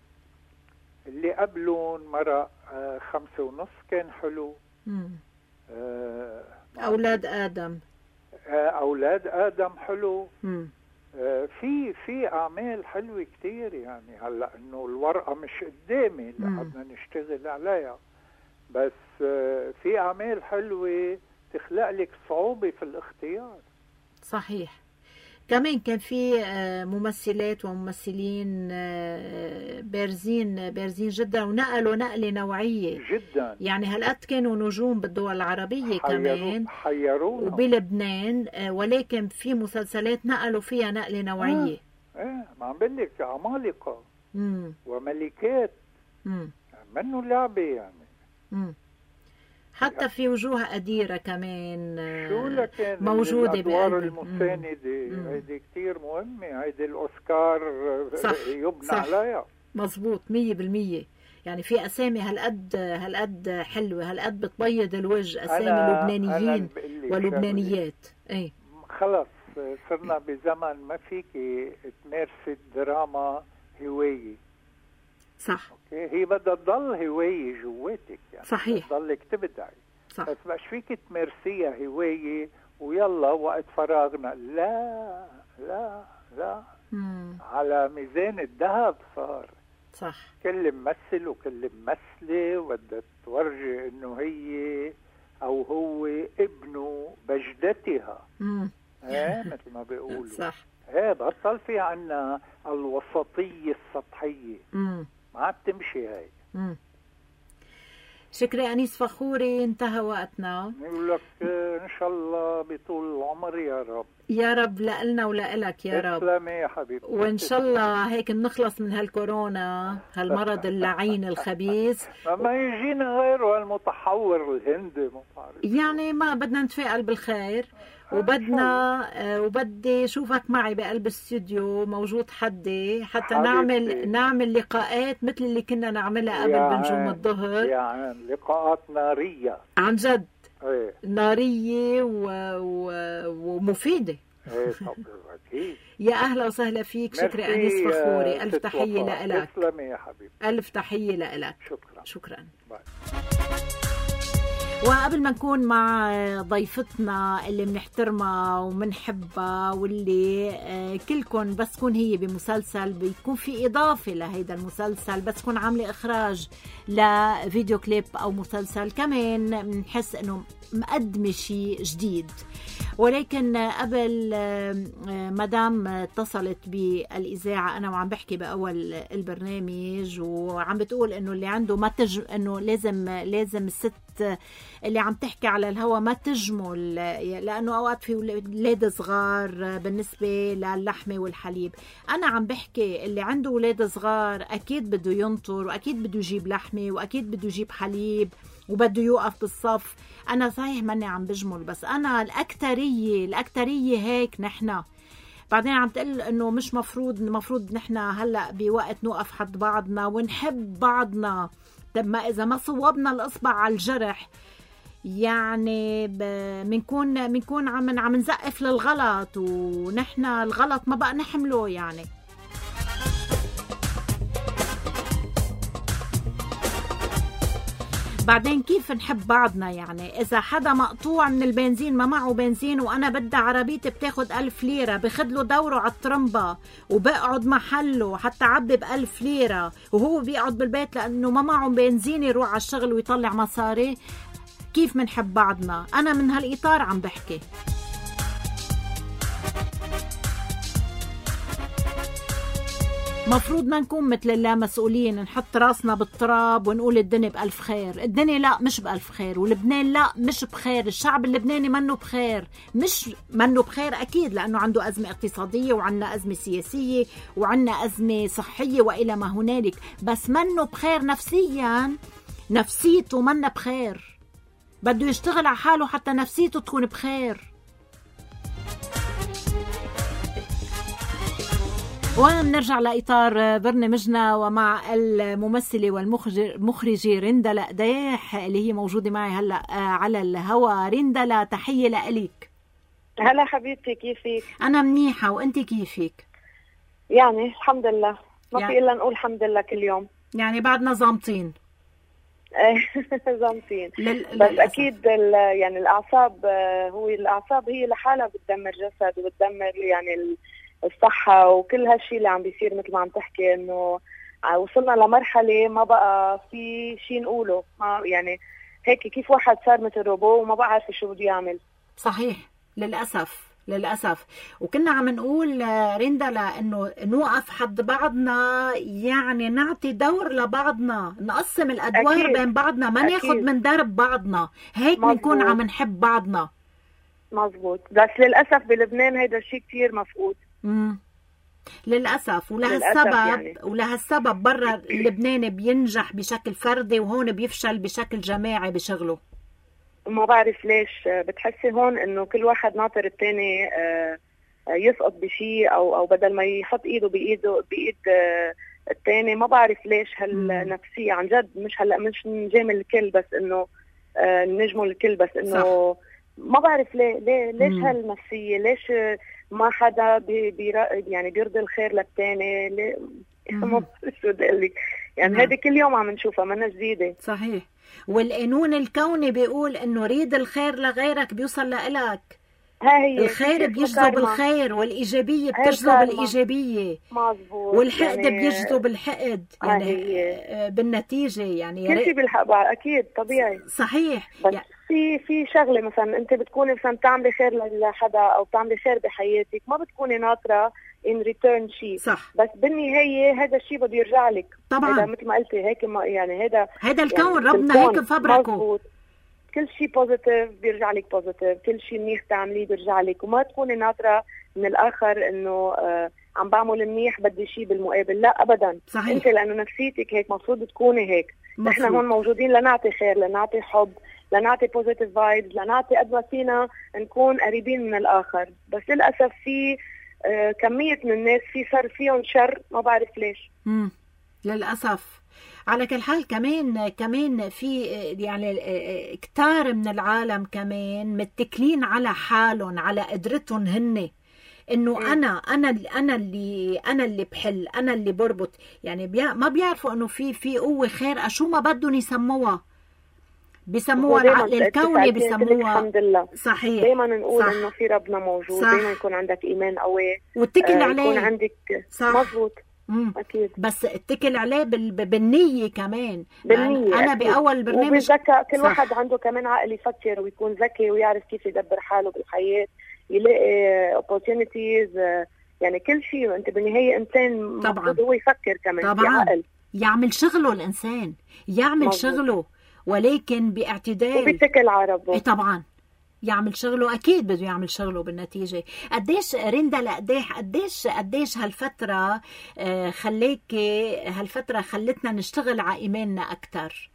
قبلهم مرق آه، خمسة ونص كان حلو. مم. آه، أولاد آدم. آه، أولاد آدم حلو. مم. آه، في في أعمال حلوة كتير، يعني هلا إنه الورقة مش قدامي مم. لحدنا نشتغل عليها، بس آه، في أعمال حلوة تخلق لك صعوبة في الاختيار. صحيح. كمان كان في آه، ممثلات وممثلين آه، بارزين بارزين جدا، ونقلوا نقلة نوعية، جدا يعني هالقد كانوا نجوم بالدول العربية كمان حيرونا. وبلبنان، آه، ولكن في مسلسلات نقلوا فيها نقلة نوعية. ايه ما عم بقول لك عمالقة مم. وملكات، مم. منه لعبة يعني. مم. حتى في وجوه قديرة كمان شو لكن موجودة الأدوار بقلب المساندة هيدي كتير مهمة، هيدي الأوسكار صح. يبنى صح. عليها. مزبوط مية بالمية. يعني في أسامي هالقد هالقد حلوة، هالقد بتبيض الوجه، أسامي أنا لبنانيين أنا بقلك ولبنانيات. ايه خلص صرنا بزمن ما فيك تمارسي الدراما هواية. صح. اوكي، هي بدها تضل هواية جواتك، يعني صحيح. تضلك تبدعي، صح. بس مش فيك تمارسيها هواية ويلا وقت فراغنا. لا لا لا مم. على ميزان الذهب صار. صح. كل ممثل وكل ممثلة بدها تورجي انه هي او هو ابنه بجدتها. مم. ايه مثل ما بيقولوا. صح. ايه بطل في عنا الوسطية السطحية. مم. ما عاد تمشي هاي. مم. شكري أنيس فخوري، انتهى وقتنا. نقول لك ان شاء الله بطول العمر يا رب. يا رب لنا ولك يا رب. تسلمي يا حبيبتي. وإن شاء الله هيك بنخلص من هالكورونا، هالمرض اللعين الخبيث. ما يجينا غيره المتحور الهندي. ما بعرف. يعني ما بدنا نتفائل بالخير، وبدنا آه وبدي شوفك معي بقلب الاستوديو موجود حدي حتى حبيبتي. نعمل نعمل لقاءات مثل اللي كنا نعملها قبل يعني بنجوم الظهر. يعني لقاءات نارية عن جد. ايه نارية و... و... ومفيدة. ايه طب اكيد. يا أهلا وسهلا فيك. شكري أنيس فخوري، ألف تحية لك. تسلمي يا حبيبي. ألف تحية لك. شكرا. شكرا. باي. وقبل ما نكون مع ضيفتنا اللي بنحترمها وبنحبها واللي كلكم بس تكون هي بمسلسل بيكون في إضافة لهيدا المسلسل، بس تكون عاملة إخراج لفيديو كليب أو مسلسل، كمان بنحس إنه مقدمة شيء جديد. ولكن قبل مدام اتصلت بالإذاعة أنا وعم بحكي بأول البرنامج وعم بتقول إنه اللي عنده ما تج إنه لازم لازم الست اللي عم تحكي على الهوا ما تجمل، لأنه أوقات في أولاد صغار بالنسبة للحمة والحليب. أنا عم بحكي اللي عنده أولاد صغار أكيد بده ينطر، وأكيد بده يجيب لحمة، وأكيد بده يجيب حليب، وبده يوقف بالصف. أنا صحيح ماني عم بجمل، بس أنا الأكترية الأكترية هيك نحنا. بعدين عم تقول إنه مش مفروض مفروض نحنا هلأ بوقت نوقف حد بعضنا ونحب بعضنا. طب ما إذا ما صوبنا الإصبع على الجرح يعني بنكون بنكون عم عم نزقف للغلط، ونحن الغلط ما بقى نحمله. يعني بعدين كيف نحب بعضنا؟ يعني إذا حدا مقطوع من البنزين ما معه بنزين وأنا بدي عربيتي بتاخد ألف ليرة، بخدله دوره على الطرمبة وبقعد محله حتى عبي بألف ليرة، وهو بيقعد بالبيت لأنه ما معه بنزين يروح على الشغل ويطلع مصاري، كيف منحب بعضنا؟ أنا من هالإطار عم بحكي. مفروض ما نكون مثل اللامسؤولين نحط راسنا بالتراب ونقول الدنيا بألف خير. الدنيا لا مش بألف خير، ولبنان لا مش بخير، الشعب اللبناني منه بخير. مش منه بخير أكيد لأنه عنده أزمة اقتصادية وعنا أزمة سياسية وعنا أزمة صحية وإلى ما هنالك، بس منه بخير نفسيا. نفسيته منه بخير، بده يشتغل على حاله حتى نفسيته تكون بخير. ونرجع لإطار برنامجنا ومع الممثلة والمخرجة رندلا قديح اللي هي موجودة معي هلأ على الهوا. رندلا تحية لإلك. هلا حبيبتي، كيفك؟ أنا منيحة، وأنت كيفك؟ يعني الحمد لله، ما يعني في إلا نقول الحمد لله كل يوم. يعني بعدنا زامطين. زامطين لل... بس للأسف. أكيد يعني الأعصاب، هو الأعصاب هي لحالها بتدمر جسد وبتدمر يعني الصحة وكل هالشي اللي عم بيصير. مثل ما عم تحكي إنه وصلنا لمرحلة ما بقى في شي نقوله، ما يعني هيك كيف واحد صار مثل روبو وما بقى عارف شو بده يعمل. صحيح للأسف للأسف. وكنا عم نقول رندلا إنه نوقف حد بعضنا، يعني نعطي دور لبعضنا، نقسم الأدوار أكيد. بين بعضنا، ما ناخد من درب بعضنا، هيك بنكون عم نحب بعضنا. مزبوط. بس للأسف بلبنان هيدا الشيء كتير مفقود. امم للأسف. ولهالسبب يعني. ولهالسبب برا اللبناني بينجح بشكل فردي وهون بيفشل بشكل جماعي بشغله. ما بعرف ليش بتحسي هون انه كل واحد ناطر الثاني يسقط بشيء او او بدل ما يحط ايده بايده بايد الثاني. ما بعرف ليش هالنفسيه عن جد، مش هلا مش نجامل الكل بس انه نجمل الكل بس انه ما بعرف ليه ليه ليش مم. هالنفسيه، ليش ما حدا بي بي يعني بيرضي الخير للثاني؟ ليه ما بعرف شو بدي اقول لك يعني. هذه كل يوم عم نشوفها، منا جديده. صحيح. والقانون الكوني بيقول انه ريد الخير لغيرك بيوصل لإلك. ها هي الخير بيجذب الخير، والإيجابية بتجذب الإيجابية، مظبوط. والحقد يعني بيجذب الحقد يعني بالنتيجة يعني كل شيء بالحق أكيد طبيعي. صحيح. بس يعني في في شغلة مثلا أنت بتكوني مثلا بتعملي خير لحدا أو بتعملي خير بحياتك، ما بتكوني ناطرة in return شيء، صح. بس بالنهاية هذا الشيء بده يرجع لك طبعا. هذا مثل ما قلتي هيك يعني هذا هذا الكون يعني ربنا هيك فبركه. مظبوط. كل شيء بوزيتيف بيرجع لك بوزيتيف، كل شيء منيح تعمليه بيرجع لك، وما تكوني ناطرة من الآخر إنه آه عم بعمل منيح بدي شيء بالمقابل. لا أبدا. صحيح. أنت لأنه نفسيتك هيك مفروض تكوني هيك. نحن هون موجودين لنعطي خير، لنعطي حب، لنعطي بوزيتيف فايبز، لنعطي قد ما فينا نكون قريبين من الآخر. بس للأسف في آه كمية من الناس في صار فيهم شر ما بعرف ليش. امم للأسف. على كل حال كمان كمان في يعني كتار من العالم كمان متكلين على حالهم، على قدرتهم هن، انه م. انا انا انا اللي انا اللي بحل، انا اللي بربط. يعني بي ما بيعرفوا انه في في قوه خير شو ما بدهم يسموها، بيسموها العقل الكوني، بيسموها. الحمد لله. صحيح. دايما نقول صح. انه في ربنا موجود. دايما يكون عندك ايمان قوي واتكل عليه، يكون عندك مظبوط. مم. أكيد. بس اتكل عليه بال... بالنية كمان. بالنية. أنا أكيد. بأول برنامج وبالذكاء. كل صح. واحد عنده كمان عقل يفكر ويكون ذكي ويعرف كيف يدبر حاله بالحياة، يلاقي opportunities. يعني كل شيء أنت بالنهاية إنسان مفروض هو يفكر كمان بعقل، يعمل شغله الإنسان، يعمل مزبوط. شغله ولكن باعتدال وبيتكل على ربه. إيه طبعا يعمل شغله، اكيد بده يعمل شغله بالنتيجه. قديش رندا لقديش قديش قديش هالفتره خليكي هالفتره خلتنا نشتغل على ايماننا اكثر؟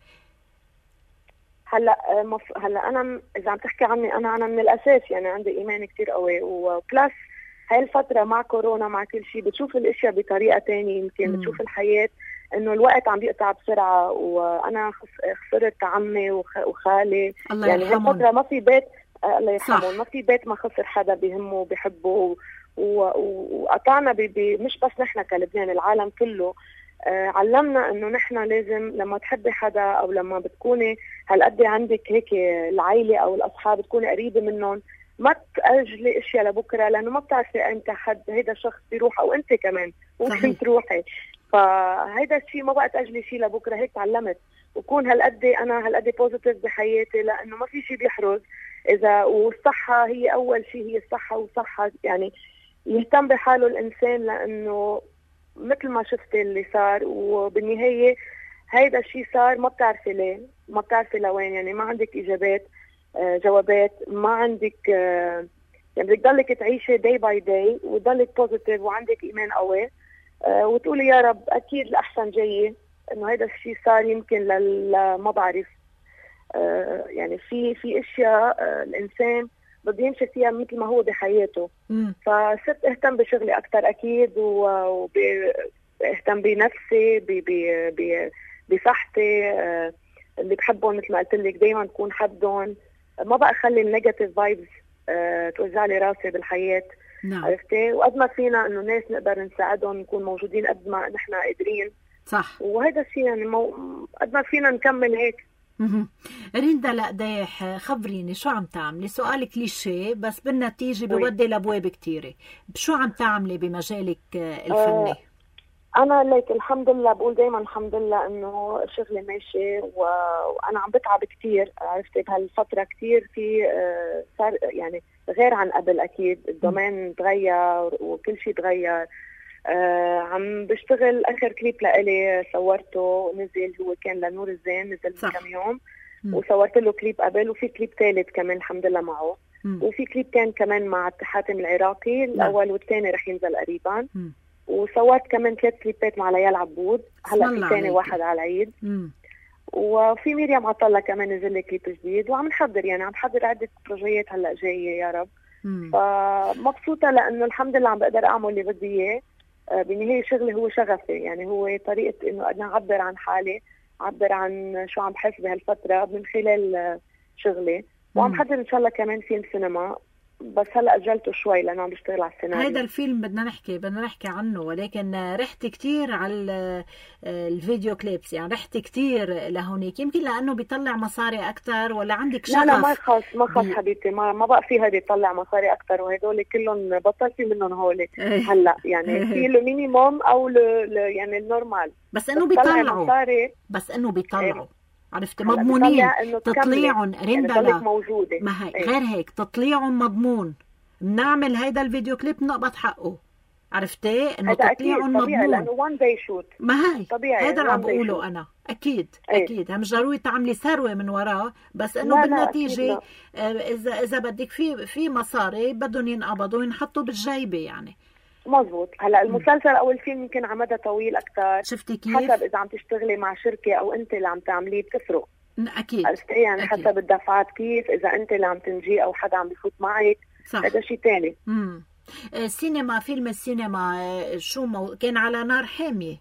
هلا مف... هلا انا اذا عم تحكي عني انا انا من الاساس يعني عندي ايمان كتير قوي، وبلس هاي الفتره مع كورونا مع كل شيء بتشوف الاشياء بطريقه تانية. يمكن م. بتشوف الحياه انه الوقت عم بيقطع بسرعه، وانا خسرت عمي وخ... وخالي. الله يعني هالفتره ما في بيت الله يرحمه، ما في بيت ما خسر حدا بيهمه وبيحبه، وقطعنا ب... ب... مش بس نحن كلبنان، العالم كله. آه علمنا انه نحن لازم لما تحبي حدا او لما بتكوني هالقد عندك هيك العائله او الاصحاب تكوني قريبه منهم، ما تأجلي اشياء لبكره، لانه ما بتعرفي امتى حد هيدا الشخص بيروح او انت كمان ممكن تروحي. فهيدا الشيء ما بقى تأجلي شيء لبكره. هيك تعلمت وكون هالقد انا هالقد بوزيتيف بحياتي، لانه ما في شيء بيحرز اذا. والصحه هي اول شيء، هي الصحه. والصحه يعني يهتم بحاله الانسان، لانه مثل ما شفتي اللي صار وبالنهايه هيدا الشيء صار ما بتعرفي ليه، ما بتعرفي لوين. يعني ما عندك اجابات آه جوابات، ما عندك آه يعني بدك ضلك تعيشي داي باي داي وضلك بوزيتيف وعندك ايمان قوي آه وتقولي يا رب اكيد الاحسن جاي. انه هيدا الشيء صار يمكن لل ما بعرف آه يعني في في اشياء آه الانسان بده يمشي فيها مثل ما هو بحياته. مم. فصرت اهتم بشغلي اكثر اكيد، وباهتم بنفسي بصحتي. آه اللي بحبهم مثل ما قلت لك دائما بكون حدهم، ما بقى اخلي النيجاتيف فايبز آه توزع لي راسي بالحياه. نعم. عرفتي؟ وقد ما فينا انه الناس نقدر نساعدهم نكون موجودين قد ما نحن قادرين. صح. وهذا الشيء يعني مو... قد ما فينا نكمل هيك. رندا لقديح خبريني شو عم تعملي؟ سؤال كليشيه بس بالنتيجه بودي لابواب كثيره. شو عم تعملي بمجالك الفني؟ آه انا ليك الحمد لله بقول دايما الحمد لله انه شغلي ماشي، وانا عم بتعب كثير. عرفتي بهالفتره كثير في آه صار يعني غير عن قبل. اكيد الدومين تغير وكل شيء تغير. آه عم بشتغل اخر كليب لإلي صورته نزل، هو كان لنور الزين، نزل من كم يوم. م. وصورت له كليب قبل، وفي كليب ثالث كمان الحمد لله معه. م. وفي كليب كان كمان مع حاتم العراقي، الاول والثاني رح ينزل قريبا. م. وصورت كمان ثلاث كليبات مع ليال عبود، هلا في ثاني واحد على العيد. م. وفي مريم عطلة كمان نزل لي كليب جديد، وعم نحضر يعني عم نحضر عدة بروجيات هلا جاية يا رب. مم. فمبسوطة لأنه الحمد لله عم بقدر أعمل اللي بدي إياه. بالنهاية شغلي هو شغفي، يعني هو طريقة إنه أنا أعبر عن حالي، أعبر عن شو عم بحس بهالفترة من خلال شغلي. وعم حضر إن شاء الله كمان فيلم سينما، بس هلا اجلته شوي لانه عم بشتغل على السيناريو. هيدا الفيلم بدنا نحكي بدنا نحكي عنه، ولكن رحت كتير على الفيديو كليبس، يعني رحت كتير لهونيك، يمكن لانه بيطلع مصاري اكثر ولا عندك شغف؟ لا لا ما خلص ما خلص بي... حبيبتي، ما ما بقى في هذا يطلع مصاري اكثر، وهدول كلهم بطل في منهم هول هلا، يعني في المينيموم او ل... ل... يعني النورمال، بس انه بيطلعوا مصاري، بس انه بيطلعوا إيه. عرفت مضمونين، تطليعهم رندلة يعني موجودة. ما هي ايه. غير هيك تطليعهم مضمون، بنعمل هيدا الفيديو كليب نقبض حقه، عرفتي انه تطليعهم مضمون لانه وان داي شوت. ما هي طبيعي، هذا اللي عم بقوله انا. اكيد ايه. اكيد مش ضروري تعملي ثروه من وراه، بس انه بالنتيجه اذا اذا بدك في في مصاري بدهم ينقبضوا ينحطوا بالجيبه يعني. مزبوط. هلا المسلسل او الفيلم يمكن على مدى طويل اكثر، شفتي كيف؟ حسب اذا عم تشتغلي مع شركه او انت اللي عم تعمليه بتفرق. اكيد عرفتي يعني أكيد. حسب الدفعات كيف، اذا انت اللي عم تنجي او حدا عم بفوت معك هذا شيء ثاني. امم السينما، فيلم السينما شو مو... كان على نار حاميه؟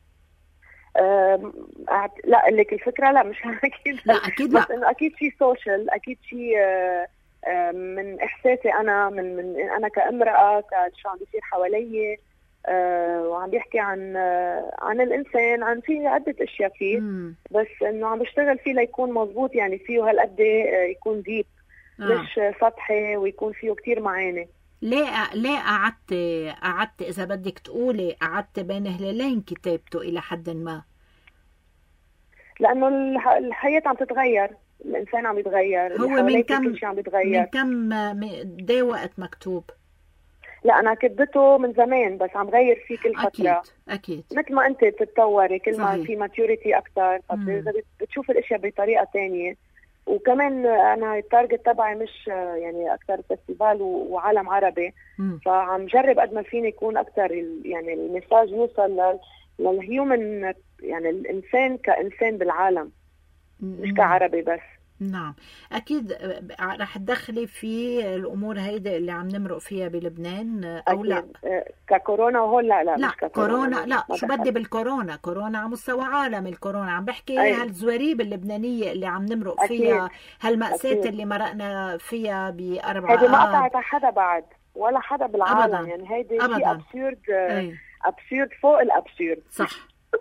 أه... لا لك الفكره لا مش اكيد لا اكيد لا، بس انه اكيد شيء سوشيال، اكيد شيء أه... من احساسي انا، من من انا كامراه، كشو عم بيصير حوالي، أه وعم بيحكي عن أه عن الانسان، عن في عده اشياء فيه. مم. بس انه عم بشتغل فيه ليكون مزبوط، يعني فيه هالقد يكون ديب، آه. مش سطحي، ويكون فيه كتير معاني. ليه ليه قعدت قعدت اذا بدك تقولي قعدت بين هلالين كتابته الى حد ما؟ لانه الحياه عم تتغير، الانسان عم يتغير، هو من كم كل شيء عم يتغير. من كم قد وقت مكتوب؟ لا انا كتبته من زمان، بس عم غير فيه كل فتره. اكيد اكيد مثل ما انت بتتطوري، كل ما في ماتيوريتي اكثر بتشوف الاشياء بطريقه ثانيه. وكمان انا التارجت تبعي مش يعني اكثر فيستيفال وعالم عربي، مم. فعم جرب قد ما فيني يكون اكثر يعني المساج يوصل للهيومن، يعني الانسان كانسان بالعالم، مم. مش كعربي بس. نعم أكيد رح تدخلي في الأمور هيدا اللي عم نمرق فيها بلبنان أو لا؟ ككورونا وهول لا لا لا مش كورونا لا، شو بدي بالكورونا؟ كورونا على مستوى عالم، الكورونا عم بحكي هالزواريب اللبنانية اللي عم نمرق فيها، هالمأساة اللي مرقنا فيها بأربعة هيدي ما قطعت حدا بعد ولا حدا بالعالم أبداً. يعني هيدي شيء أبسورد، أبسورد فوق الأبسورد. صح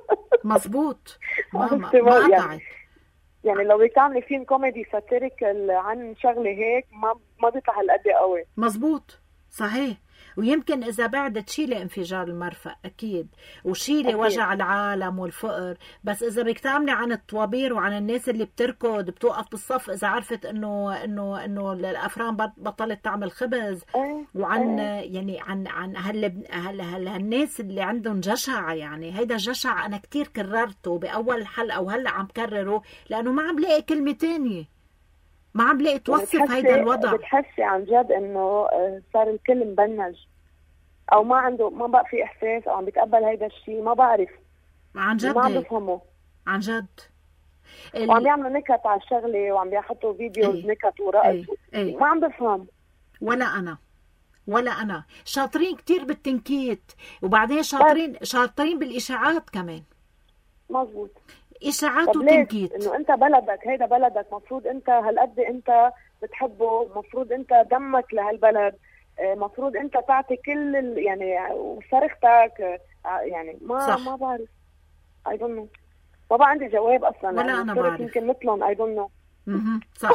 مزبوط. ما ما قطعت يعني لو بتعملي فيلم كوميدي ساتيريكال عن شغله هيك ما ما بيطلع هالقد قوي. مزبوط صحيح. ويمكن اذا بعد تشيلي انفجار المرفأ اكيد، وشيلي وجع العالم والفقر، بس اذا بدك تعملي عن الطوابير وعن الناس اللي بتركض بتوقف بالصف اذا عرفت انه انه انه الافران بطلت تعمل خبز، أه وعن أه. يعني عن عن هال هال هالناس اللي عندهم جشع، يعني هيدا جشع انا كتير كررته باول حلقه وهلا عم كرره لانه ما عم لاقي كلمه تانية، ما عم لاقي توصف هيدا الوضع. بتحسي عن جد انه صار الكل مبنج، او ما عنده ما بقى في احساس، او عم بيتقبل هيدا الشيء، ما بعرف عن جد، ما عم بفهمه عن جد. ال... وعم يعملوا نكت على الشغله، وعم بيحطوا فيديوز ايه. نكت ورقص ايه. ايه. ما عم بفهم. ولا انا ولا انا شاطرين كتير بالتنكيت، وبعدين شاطرين بس. شاطرين بالاشاعات كمان. مزبوط. اشاعات وتنكيت، انه انت بلدك، هيدا بلدك، مفروض انت هالقد انت بتحبه، مفروض انت دمك لهالبلد، مفروض انت تعطي كل ال... يعني صرختك، يعني ما صح. ما بعرف اي دونت نو، ما بقى عندي جواب اصلا، ولا يعني انا بعرف، يمكن مثلهم اي دونت نو. اها صح.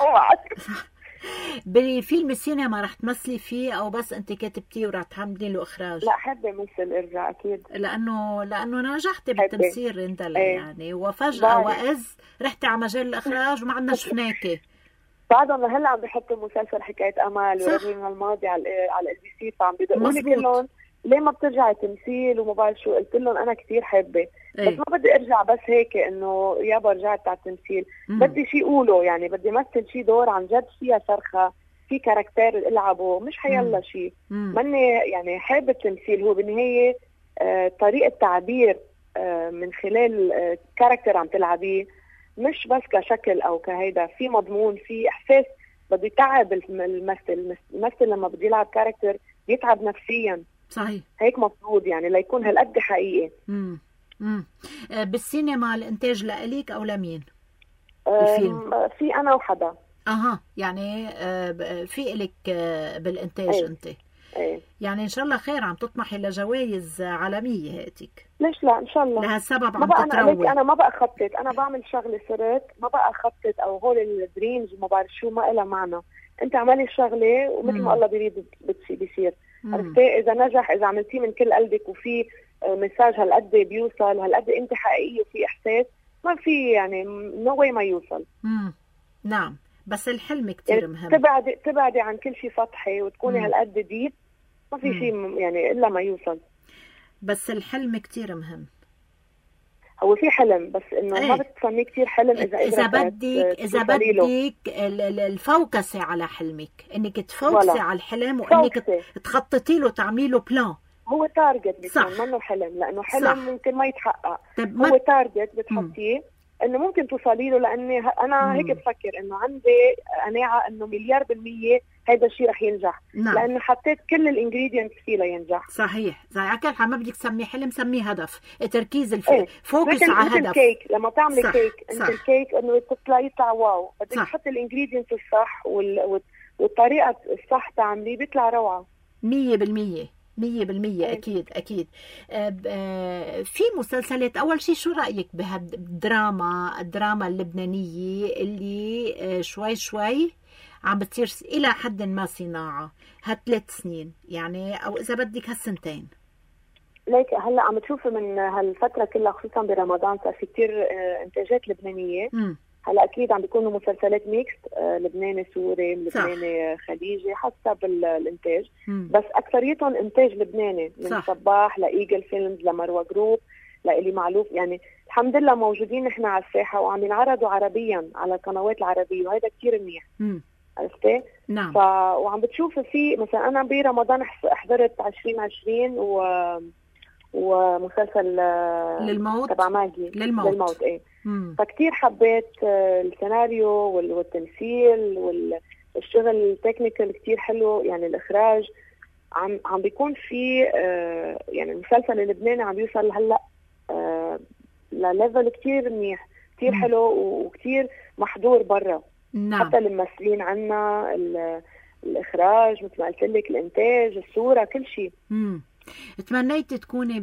بفيلم السينما رح تمثلي فيه او بس انت كاتبتيه ورح تعملي له اخراج؟ لا حابه مثل ارجع اكيد، لانه لانه نجحتي بالتمثيل رندلة ايه. يعني وفجأة واذ رحتي على مجال الاخراج وما عندنا شفناكي. بعدهم لهلا عم بيحطوا مسلسل حكايه امل ورجلنا الماضي على على ال بي سي، فعم بيدقوا لي كلهم ليه ما بترجعي تمثيل وما بعرف شو. قلت لهم انا كثير حابه ايه. بس ما بدي ارجع بس هيك انه يابا رجعت على التمثيل، بدي شيء اقوله، يعني بدي مثل شيء دور عن جد فيها صرخه، في كاركتير العبه، مش حيلا شيء. ماني يعني حابه التمثيل، هو بالنهايه آه طريقه تعبير آه من خلال آه كاركتر عم تلعبيه، مش بس كشكل او كهيدا، في مضمون، في احساس بده يتعب الممثل. الممثل لما بده يلعب كاركتر بيتعب نفسيا. صحيح. هيك مفروض يعني ليكون هالقد حقيقي. امم امم بالسينما الانتاج لإليك او لمين الفيلم؟ في انا وحدا. اها يعني في إلك بالانتاج. أيه. انت ايه يعني ان شاء الله خير، عم تطمحي لجوائز عالميه هاتيك. ليش لا ان شاء الله. لهالسبب عم تتروي. انا انا ما بقى خطط، انا بعمل شغله صرت ما بقى خطط او هول الدريمز ما بعرف شو، ما لها معنى. انت اعملي الشغله ومثل ما الله بيريد بتصير. عرفتي؟ اذا نجح، اذا عملتيه من كل قلبك وفي مساج هالقد بيوصل، هالقد انت حقيقيه وفي احساس، ما في يعني نو واي ما يوصل. امم نعم، بس الحلم كتير يعني مهم. تبعدي تبعدي عن كل شيء سطحي وتكوني مم. هالقد ديب، ما في شيء يعني الا ما يوصل. بس الحلم كتير مهم. هو في حلم، بس انه ايه؟ ما بتسميه كتير حلم اذا اذا بدك اذا بدك الفوكسي على حلمك، انك تفوكسي على الحلم وانك تخططي له، تعملي له بلان. هو تارجت بيكون منه حلم، لانه حلم صح. ممكن ما يتحقق. هو ما... تارجت بتحطيه انه ممكن توصلي له، لاني انا مم. هيك بفكر انه عندي قناعه انه مليار بالمية هذا الشيء رح ينجح. نعم. لانه حطيت كل الانجريدينتس فيه لينجح. صحيح. زي اكل ما بدك تسميه حلم، سميه هدف. تركيز الف... ايه. فوكس مثل على مثل هدف. كيك لما تعملي صح. كيك انت صح. الكيك انه تطلع يطلع واو، بدك تحطي الانجريدينتس الصح وال... والطريقه الصح تعمليه بيطلع روعه مية بالمية مية بالمية. أكيد أكيد. في مسلسلات، أول شيء شو رأيك بهالدراما الدراما اللبنانية اللي شوي شوي عم بتصير إلى حد ما صناعة هالثلاث سنين يعني، أو إذا بدك هالسنتين؟ ليك هلا عم تشوفي من هالفترة كلها خصوصا برمضان صار في كتير إنتاجات لبنانية. م. هلا اكيد عم بيكونوا مسلسلات ميكس، آه لبناني سوري لبناني خليجي حسب الانتاج. مم. بس اكثريتهم انتاج لبناني، من صح. صباح لايجل فيلمز لمروه جروب لإلي معلوف. يعني الحمد لله موجودين نحن على الساحه وعم ينعرضوا عربيا على القنوات العربيه، وهذا كثير منيح. عرفتي؟ نعم. ف... وعم بتشوفي في مثلا انا برمضان حضرت عشرين عشرين و ومسلسل للموت تبع ماجي للموت, للموت. ايه مم. فكتير حبيت السيناريو والتمثيل والشغل التكنيكال كتير حلو، يعني الاخراج عم عم بيكون في يعني المسلسل اللبناني عم بيوصل هلا لليفل كتير منيح، كتير مم. حلو وكتير محضور برا. نعم. حتى الممثلين عنا، الاخراج مثل ما قلت لك، الانتاج، الصوره، كل شيء. امم تمنيت تكوني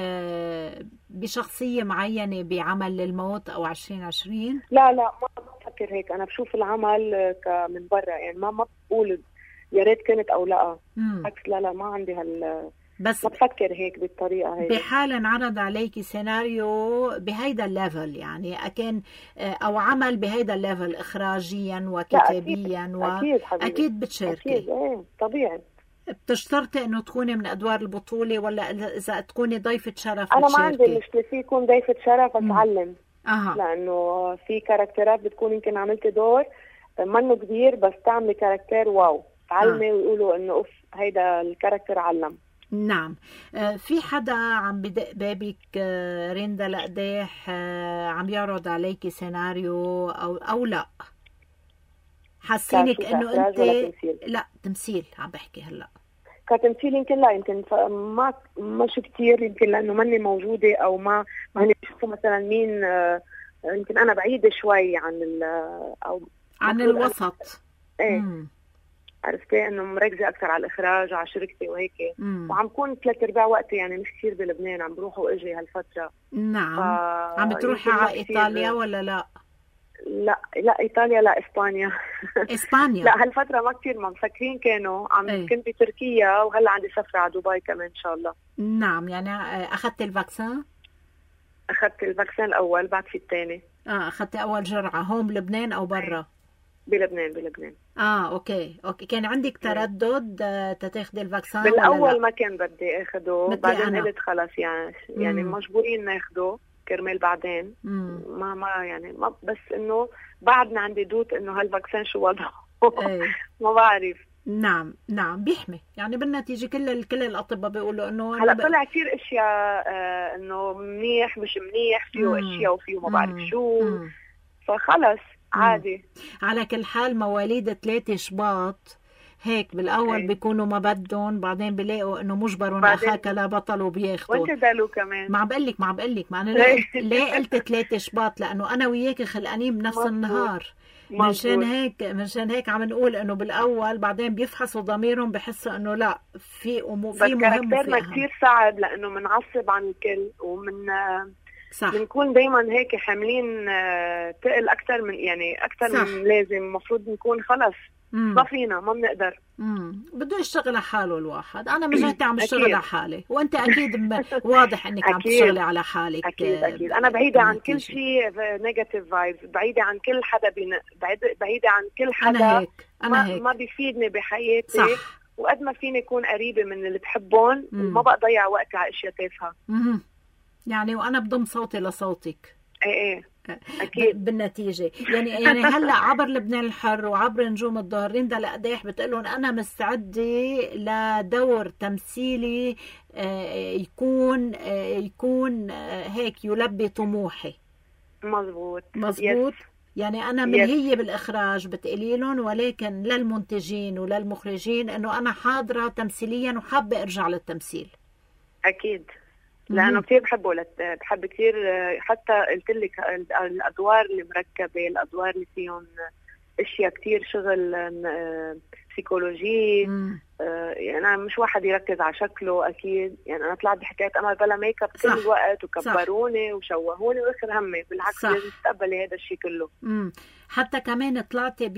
بشخصية معينة بعمل للموت أو عشرين عشرين؟ لا لا ما بفكر هيك. أنا بشوف العمل من برا، يعني ما ما بقول يا ريت كنت أو لا. عكس لا لا ما عندي هال بس ما بفكر هيك بالطريقة هيك. بحال انعرض عليكي سيناريو بهيدا الليفل يعني أكن أو عمل بهيدا الليفل إخراجيا وكتابيا و... أكيد حبيبي. أكيد بتشاركي. أكيد ايه طبيعي. بتشترطي انه تكوني من ادوار البطوله ولا اذا تكوني ضيفه شرف؟ انا ما عندي مشكله فيه يكون ضيفه شرف اتعلم. أه. لانه في كاركترات بتكون يمكن عملتي دور منه كبير بس تعملي كاركتر واو، تعلمي. أه. ويقولوا انه اوف هيدا الكاركتر علم. نعم. في حدا عم بدق بابك رندا لقداح عم يعرض عليكي سيناريو او او لا حاسينك انه انت تمثيل؟ لا تمثيل عم بحكي هلا كتمثيل يمكن لا، يمكن ما مش كتير، يمكن لانه ماني موجوده او ما ما هني بشوفوا مثلا مين. يمكن انا بعيده شوي عن ال او عن الوسط. ايه مم. عرفتي انه مركزه اكثر على الاخراج وعلى شركتي وهيك. مم. وعم كون ثلاث ارباع وقتي يعني مش كثير بلبنان، عم بروح واجي هالفتره. نعم. ف... عم بتروحي على ايطاليا ولا لا؟ لا لا ايطاليا لا اسبانيا. اسبانيا لا هالفتره ما كثير ما مفكرين كانوا عم ايه. كنت بتركيا وهلا عندي سفره على دبي كمان ان شاء الله. نعم. يعني اخذت الفاكسين؟ اخذت الفاكسين الاول بعد في الثاني. اه اخذت اول جرعه هون بلبنان او برا؟ بلبنان بلبنان. اه اوكي اوكي. كان عندك تردد تاخذي الفاكسين؟ بالاول ما كان بدي اخذه، بعدين قلت خلص يعني مم. يعني مجبورين ناخذه كرمال بعدين. مم. ما ما يعني ما بس انه بعدنا عندي دوت انه هالفاكسين شو وضعه. ايه. ما بعرف. نعم نعم بيحمي يعني بالنتيجه كل كل الاطباء بيقولوا انه هلا طلع كثير اشياء آه انه منيح مش منيح، فيه اشياء وفيه ما بعرف شو. مم. فخلص عادي. على كل حال مواليد ثلاثة شباط هيك بالاول أي. بيكونوا ما بدهم، بعدين بيلاقوا انه مجبرون بعدين- اخاك لا بطل وبياخذوا. وانت دالو كمان. ما عم بقول لك ما عم بقول لك ما انا ليه, ليه قلت ثلاثة شباط؟ لانه انا وياك خلقانين بنفس مظبوط. النهار. منشان مظبوط. هيك منشان هيك عم نقول انه بالاول، بعدين بيفحصوا ضميرهم بحسوا انه لا في أمو بس في مهم كاركترنا وفي أهم. كثير صعب لانه بنعصب عن الكل ومن صح بنكون دايما هيك حاملين آه، تقل اكثر من يعني اكثر صح. من لازم. المفروض نكون خلص مم. ما فينا ما بنقدر. امم بده يشتغل على حاله الواحد. انا من جهتي عم أكيد. اشتغل على حالي، وانت اكيد م- واضح انك عم أكيد. تشتغلي على حالك. اكيد آه، اكيد انا بعيده عن كل بالنتيجة. شيء نيجاتيف فايبز، بعيده عن كل حدا بين... بعيده بعيده عن كل حدا انا هيك انا ما, هيك ما بيفيدني بحياتي. صح. وقد ما فيني اكون قريبه من اللي بحبهم مم. ما بقى ضيع وقتي على اشياء تافهه. مهم. يعني وانا بضم صوتي لصوتك ايه ايه ب- اكيد. بالنتيجة. يعني يعني هلا عبر لبنان الحر وعبر نجوم الظهر ريندا لقديح بتقلهم انا مستعدة لدور تمثيلي آه، يكون آه، يكون آه، هيك يلبي طموحي. مزبوط مزبوط. Yes. يعني انا من Yes. هي بالاخراج بتقولي لهم، ولكن للمنتجين وللمخرجين انه انا حاضرة تمثيليا وحابة ارجع للتمثيل. اكيد مهم. لانه كثير بحبه لت... بحب كثير. حتى قلت لك ال- الادوار المركبه، الادوار اللي فيهم اشياء كثير شغل آه، بسيكولوجي. مم. آه، يعني انا مش واحد يركز على شكله اكيد. يعني انا طلعت بحكايه امل بلا ميك اب كل صح. الوقت وكبروني وشوهوني واخر همي. بالعكس صح. لازم تتقبلي هذا الشيء كله. امم حتى كمان طلعتي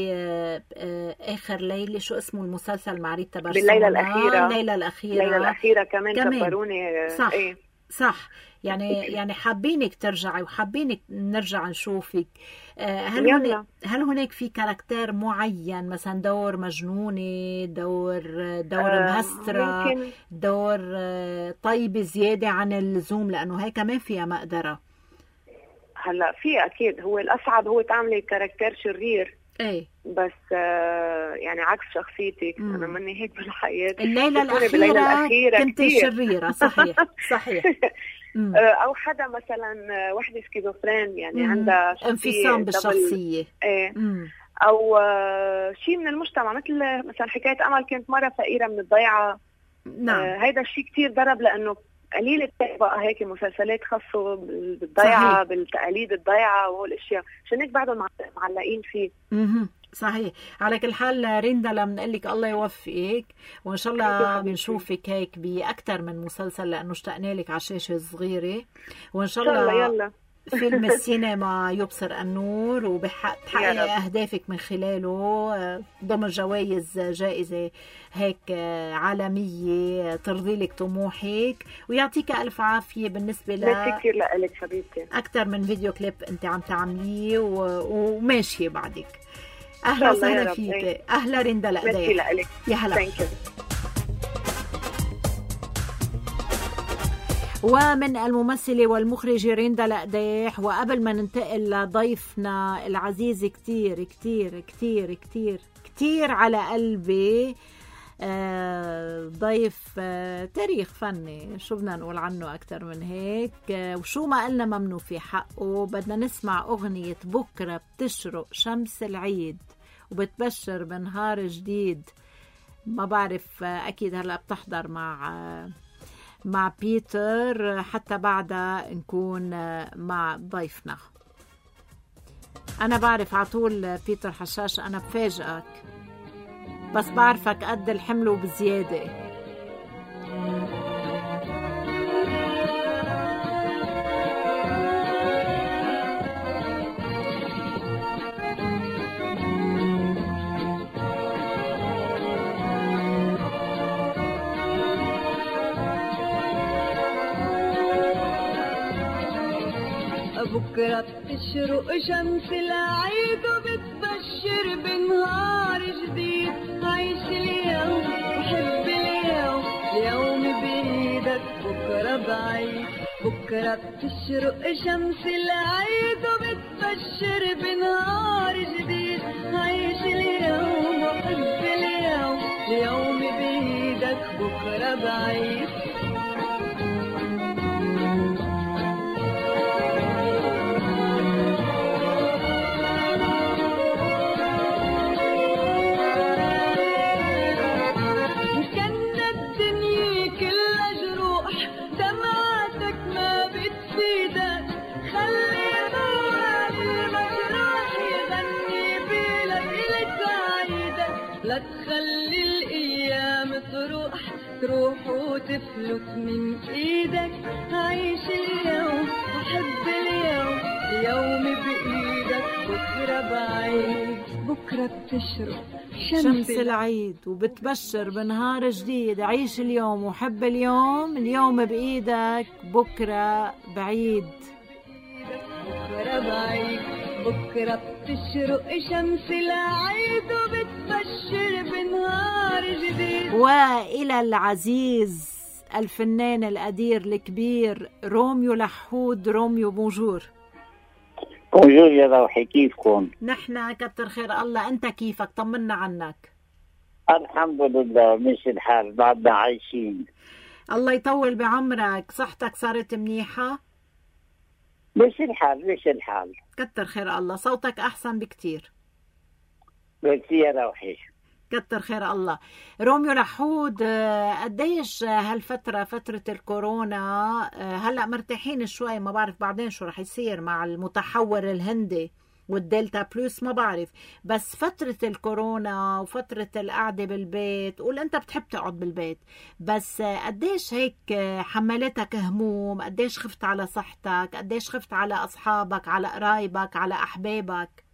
بآخر ليلة، شو اسمه المسلسل مع ريتا برسونا؟ بالليلة الأخيرة. الليلة الأخيرة. الليله الاخيره كمان, كمان. كبروني. صح. ايه صح. يعني يعني حابينك ترجعي وحابينك نرجع نشوفك. آه، هل يلا. هناك هل هناك في كاركتير معين، مثلا دور مجنونة، دور دور آه، مهسترة، ممكن دور آه، طيبة زيادة عن اللزوم، لأنه هي كمان فيها مقدرة. هلا في اكيد. هو الاصعب هو تعملي كاركتير شرير، ايه بس آه، يعني عكس شخصيتك. مم. انا مني هيك بالحياه. الليلة بتكوني بالليلة الأخيرة كنت كتير. شريرة. صحيح صحيح. مم. آه، او حدا مثلا آه، وحده سكيزوفرين يعني مم. عندها شخصية انفصام دبل- بالشخصية. ايه مم. او آه، شيء من المجتمع. مثل مثلا حكايه امل كانت مره فقيره من الضيعه. نعم. آه، هيدا الشيء كتير ضرب لانه قليل بتلاقي بقى هيك مسلسلات خاصه بال- بالضيعه صحيح. بالتقاليد الضيعه وهالاشياء. عشان هيك بعدهم مع- معلقين فيه. مهم. صحيح. على كل حال ريندا لما نقول لك الله يوفقك، وان شاء الله بنشوفك هيك باكثر من مسلسل، لانه اشتقنا لك على الشاشه صغيره، وان شاء ان شاء الله الله يلا فيلم السينما يبصر النور يا وبتحققي رب. اهدافك من خلاله، آه، ضمن جوائز جائزه هيك آه، عالميه ترضي لك طموحك، ويعطيك الف عافيه بالنسبه ميرسي ل كثير لك حبيبتي. اكثر من فيديو كليب انت عم تعمليه و... وماشيه بعدك. إن اهلا شاء الله يا وسهلا رب. فيك. اهلا ريندا ميرسي لقديح. لك. يا هلا. ثانك يو. ومن الممثلة والمخرجة ريندا لقديح. وقبل ما ننتقل لضيفنا العزيز كتير كتير كتير كتير كتير على قلبي، آه، ضيف آه، تاريخ فني، شو بدنا نقول عنه أكتر من هيك، آه، وشو ما قلنا ممنوع في حقه. بدنا نسمع أغنية بكرة بتشرق شمس العيد وبتبشر بنهار جديد. ما بعرف، آه، أكيد هلأ بتحضر مع آه، مع بيتر، حتى بعدها نكون مع ضيفنا. أنا بعرف عطول بيتر حشاش، أنا بفاجئك بس بعرفك قد الحمل وبزيادة. بكرة بتشرق شمس العيد وبتبشر بنهار جديد. عيش اليوم وحب اليوم، اليوم بإيدك بكرة بعيد. بكرة بتشرق شمس العيد وبتبشر بنهار جديد. عيش اليوم وحب اليوم، اليوم بإيدك بكرة بعيد. تروح وتفلت من ايدك. عيش اليوم وحب اليوم، اليوم بايدك بكره بعيد. بكره بتشرق شمس, شمس العيد وبتبشر بنهار جديد. عيش اليوم وحب اليوم، اليوم بإيدك بكرة بعيد. بكرة بعيد، بكرة بتشرق شمس العيد وبتبشر بنهار جديد. وإلى العزيز الفنان القدير الكبير روميو لحود. روميو بونجور. بونجور يا روحي، كيفكم؟ نحن كتر خير الله، أنت كيفك؟ طمنا عنك. الحمد لله ماشي الحال، بعدنا عايشين. الله يطول بعمرك. صحتك صارت منيحة؟ ماشي الحال ماشي الحال. كتر خير الله، صوتك أحسن بكتير. ميرسي يا روحي. كتر خير الله. روميو لحود، قديش هالفترة فترة الكورونا؟ هلأ مرتاحين شوي، ما بعرف بعدين شو رح يصير مع المتحور الهندي والدلتا بلوس، ما بعرف. بس فترة الكورونا وفترة القعدة بالبيت، قول أنت بتحب تقعد بالبيت، بس قديش هيك حملتك هموم؟ قديش خفت على صحتك؟ قديش خفت على أصحابك، على قرايبك، على أحبابك؟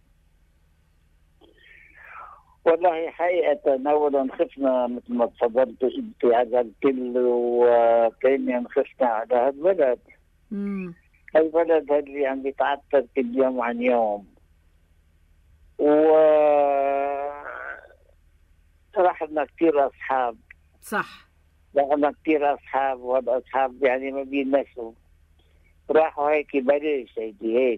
والله حقيقة أولا خفنا مثل ما تفضلت أنت على الكل، وكأننا خفنا على هالبلد. امم البلد اللي عم بيتعثر كل يوم عن يوم، و رحنا كثير أصحاب. صح، رحنا كثير أصحاب، والأصحاب يعني ما بينسوا، راحوا هيك بلاش هيك هيك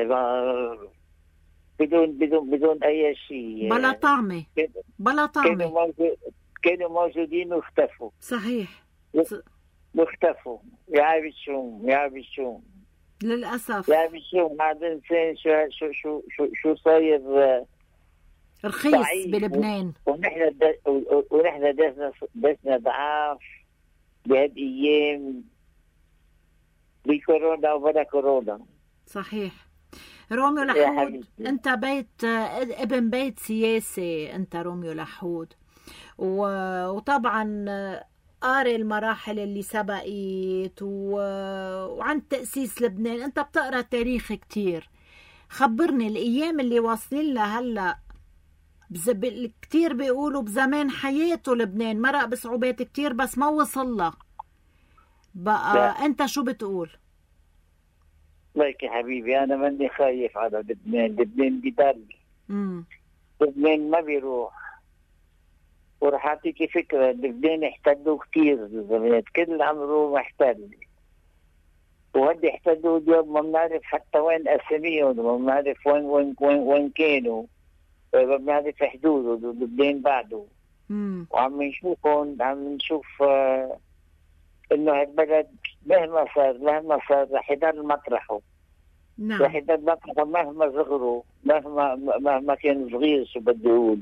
بدون بدون بدون أي شيء، بلا طعمة بلا طعمة. كانوا موجود كانوا موجودين واختفوا. صحيح، واختفوا. يا بشوم يا بشوم للأسف. يا بشوم هذا الإنسان شو شو شو شو شو صاير رخيص بلبنان. ونحن دا ونحن دسنا دسنا ضعاف بهالأيام بكورونا وبلا كورونا. صحيح. روميو لحود، انت بيت ابن بيت سياسي، انت روميو لحود، وطبعا قاري المراحل اللي سبقت وعن تأسيس لبنان، انت بتقرأ تاريخ كتير. خبرني الايام اللي واصلين لها هلا. بزب... كتير بيقولوا بزمان حياته لبنان مرق بصعوبات كتير بس ما وصل لها بقى. لا. انت شو بتقول؟ ليك يا حبيبي، أنا ماني خايف على لبنان. لبنان بيضل. لبنان ما بيروح. ورح أعطيكي فكرة، لبنان احتلوه كتير بالزمانات، كل عمره محتل، وهدي احتلوه اليوم ما بنعرف حتى وين أساميهم، ما بنعرف وين وين وين وين كانوا، ما بنعرف حدوده. لبنان بعده. مم. وعم نشوفهم، عم نشوف آه إنه هالبلد مهما صار مهما صار رح يضل مطرحه. نعم. رح يضل مطرحه مهما صغره، مهما مهما كان صغير. شو بدي أقول؟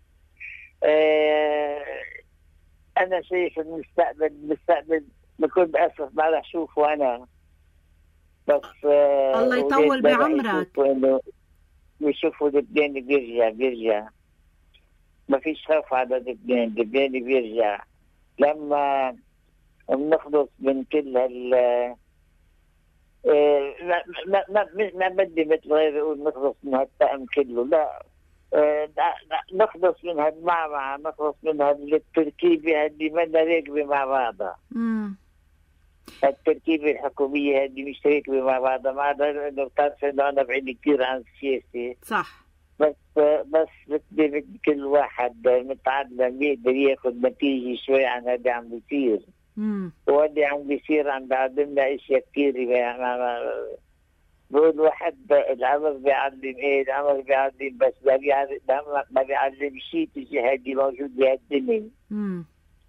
آه أنا شايف المستقبل المستقبل بكل أسف ما رح شوفه أنا، بس آه الله يطول بعمرك. بيشوفوا لبنان بيرجع بيرجع ما فيش خوف على لبنان. لبنان بيرجع لما بنخلص من كل هال آه ما ما ما, ما بدي مثل غير اقول نخلص من هالطقم كله، لا. آه نخلص من هالمعمعة، نخلص من هالتركيبة اللي بدنا راكبة مع بعضها. امم التركيبة الحكومية اللي مش راكبة مع بعضها، ما عدا انه بتعرف انه انا بعيد كثير عن السياسة. صح. بس بس بدي كل واحد متعلم يقدر ياخذ نتيجة شوي عن هذا عم بيصير. امم وهذا عم بيصير عم بيعلمنا اشياء كثير. يعني بقول واحد العمر بيعلم ايه؟ العمر بيعلم بس ما بيعلم ما بيعلم شيء تجي هذه موجود بهالدنيا. امم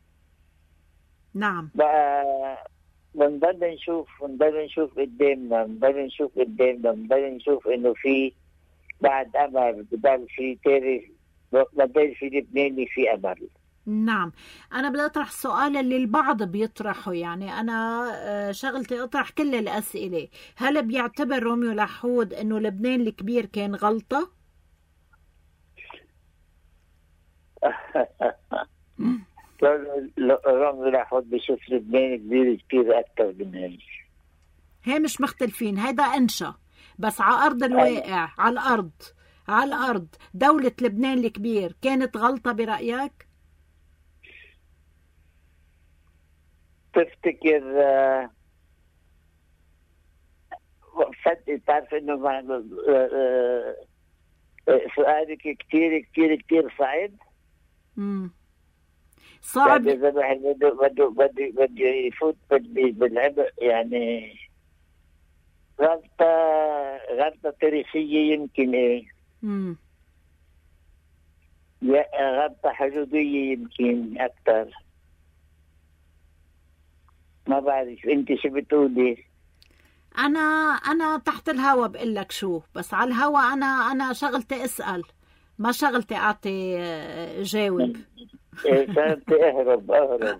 نعم. بقى بنضل نشوف بنضل نشوف قدامنا بنضل نشوف قدامنا بنضل نشوف انه في بعد امل، بضل في تاريخ، بضل في لبنان في امل. نعم. أنا بدي أطرح السؤال اللي البعض بيطرحه، يعني أنا شغلتي أطرح كل الأسئلة. هل بيعتبر روميو لحود أنه لبنان الكبير كان غلطة؟ رامي لحود بشوف لبنان كبير كتير أكتر من هيك. هي مش مختلفين، هيدا انشا بس على أرض الواقع، على الأرض على الأرض دولة لبنان الكبير كانت غلطة برأيك؟ تفتكر تعرف انه سؤالك كتير كتير كتير صعب. امم صعب. اذا الواحد بده بده بده بده يفوت بالعبء يعني غلطة غلطة تاريخية يمكن ايه. امم غلطة حدودية يمكن أكثر. ما بعرف انت شو بتقولي. انا انا تحت الهوا بقول لك شو، بس على الهوا انا انا شغلتي اسال، ما شغلتي اعطي جاوب. شغلتي اهرب اهرب.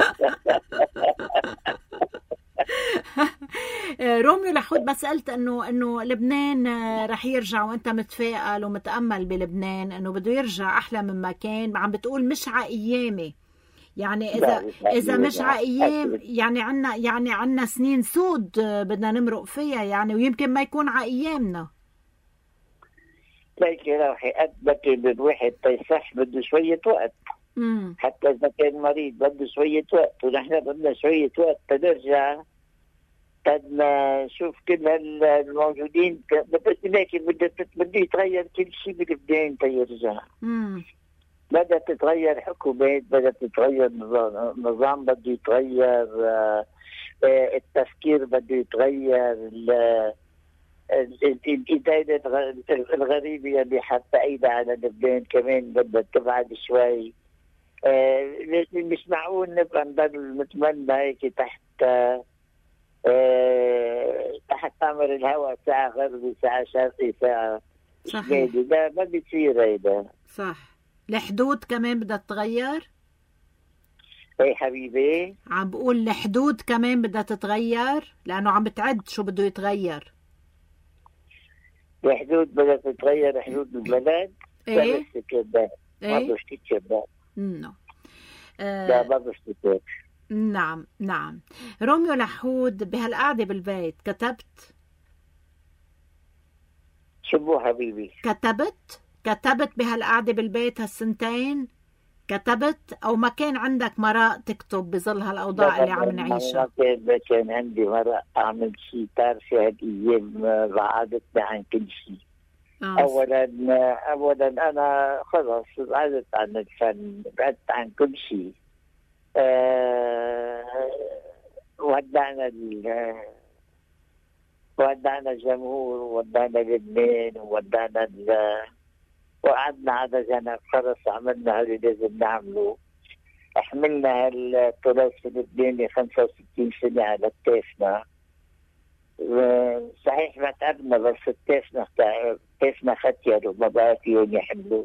روميو لحود بس قلت انه انه لبنان رح يرجع، وانت متفائل ومتامل بلبنان انه بده يرجع احلى مما كان. عم بتقول مش على ايامي، يعني اذا اذا مش على ايام يعني عنا يعني عنا سنين سود بدنا نمرق فيها يعني، ويمكن ما يكون على ايامنا. لكن راح يثبت بالواحد تيصح بده شويه وقت. امم حتى اذا كان مريض بده شويه وقت، ونحن بدنا شويه وقت تنرجع بدنا نشوف كل الموجودين. لكن بده بده يتغير كل شيء بلبنان تيرجع. امم بدأت تتغير حكومات، بدأت تتغير نظام, نظام بده يتغير، التفكير بده يتغير، الإدانة الغريبة اللي حتى أيضا على لبنان كمان بدها تبعد شوي. مش معقول نبقى نضل نتمنى هيك تحت تحت قمر الهواء ساعة غربي ساعة شرقي ساعة شمالي. لا ما بيصير هيدا. صح. الحدود كمان بدها تتغير. ايه حبيبي عم بقول الحدود كمان بدها تتغير، لانه عم بتعد شو بده يتغير. الحدود بدها تتغير، حدود البلد. ايه كذاب ما بشتي كذاب. نو لا ما بشتي. نعم نعم. روميو لحود بهالقعدة بالبيت كتبت شو حبيبي؟ كتبت كتبت بهالقعدة بالبيت هالسنتين؟ كتبت أو ما كان عندك مرق تكتب بظل هالأوضاع اللي عم نعيشها؟ ما كان عندي مرق أعمل شيء. تعرفي هالأيام بعدتني عن كل شيء. آه. أولا أولا أنا خلص بعدت عن الفن، بعدت عن كل شيء. أه ودعنا ودعنا الجمهور، وودعنا لبنان، وودعنا وقعدنا على جنب. خلص عملنا اللي لازم نعمله. حملنا التراث اللبناني خمسة وستين سنة على كتافنا. صحيح ما تعبنا، بس كتافنا كتافنا ختير وما بقى فيهم يحملوا.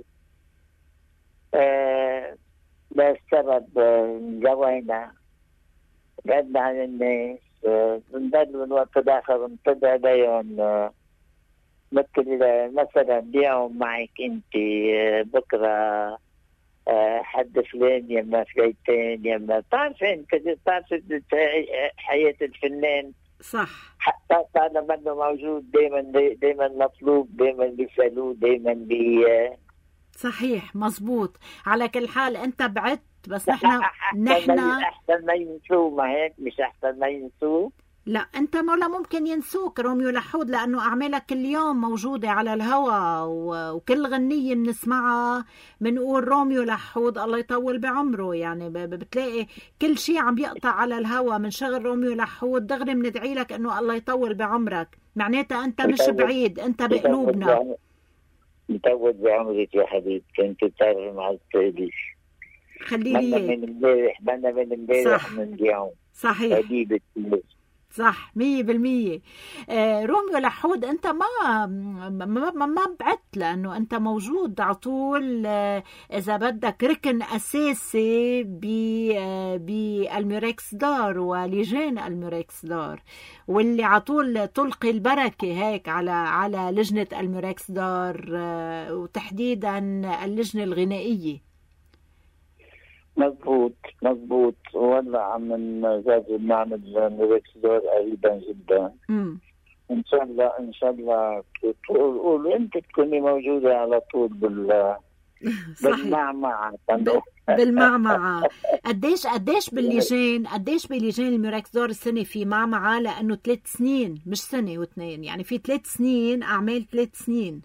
أه بس سبب انجوينا، بعدنا عن الناس. بنضل من وقت لآخر بنطلع عليهم مثل مثلا اليوم معك انت، بكره حد فلان يما فليتين يما. بتعرف انت بتعرف حياه الفنان. صح. حتى طالما انه موجود دائما دائما مطلوب، دائما بيسالوه، دائما بي صحيح مزبوط. على كل حال انت بعدت، بس نحن نحن احسن ما ينسوه. ما هيك مش احسن ما ينسوه؟ لا انت مولا ممكن ينسوك روميو لحود، لانه اعمالك كل يوم موجوده على الهوا، وكل غنيه بنسمعها بنقول روميو لحود الله يطول بعمره. يعني بتلاقي كل شيء عم يقطع على الهوا من شغل روميو لحود، دغري بندعي لك انه الله يطول بعمرك. معناتها انت مش بعيد، انت بقلوبنا. يطول بعمرك يا حبيبتي. انت بتعرفي ما تقوليش. خلي لي من امبارح بدنا من امبارح من اليوم. صحيح حبيبتي صح مية بالمية. آه روميو لحود انت ما ما ما, ما بعدت، لانه انت موجود على طول. آه اذا بدك ركن اساسي بالميركس دار ولجان الميركس دار، واللي على طول تلقي البركه هيك على على لجنه الميركس دار، آه وتحديدا اللجنه الغنائيه. مضبوط مضبوط. والله عم نزاز نعمل ميركسدور قريبا جدا. امم ان شاء الله ان شاء الله تقول قول انت تكوني موجوده على طول بال بالمعمعة. بالمعمعة. قديش قديش باللجان قديش بلجان الميركسدور السنة في معمعة؟ لأنه ثلاث سنين مش سنة واثنين، يعني في ثلاث سنين أعمال ثلاث سنين.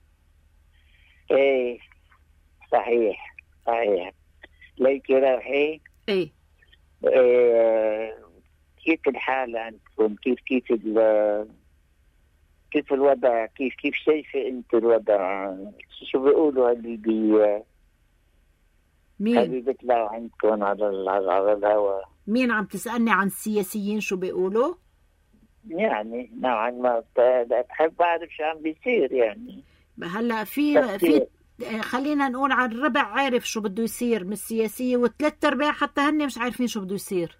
ايه صحيح صحيح. ليك رايحي ايه إيه كيف الحالة عندكم؟ كيف كيف كيف الوضع؟ كيف كيف شايفة انت الوضع؟ شو بيقولوا اللي بي مين اللي بيطلعوا عندكم على على الهواء؟ مين عم تسألني عن السياسيين شو بيقولوا؟ يعني نوعا ما بحب اعرف شو عم بيصير. يعني هلا في تفكير. في خلينا نقول على الربع عارف شو بده يصير من السياسية، وثلاث ارباع حتى هن مش عارفين شو بده يصير،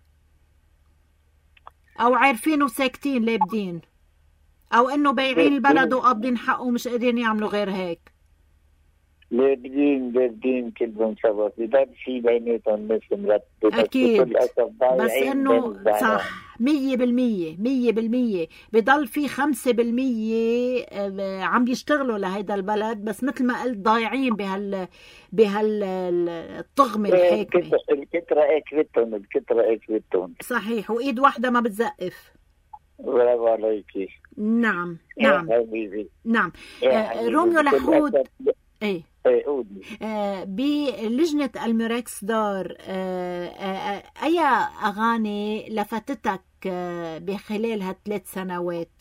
او عارفين وساكتين لابدين، او انه بايعين البلد وقابضين حقه ومش قادرين يعملوا غير هيك. لابدين لابدين كلهم سوا، بضل في بيناتهم ناس مرتبة. اكيد بس انه صح مية بالمية مية بالمية بضل في خمسة بالمية عم بيشتغلوا لهيدا البلد، بس مثل ما قلت ضايعين بهال بهالطغمة الحاكمة. الكترة اكلتهم الكترة اكلتهم صحيح، وايد واحدة ما بتزقف. برافو عليكي. نعم نعم حبيبي. نعم. آه روميو لحود ايه آه بلجنة الميركسدور آه آه أي أغاني لفتتك آه بخلال هالثلاث سنوات؟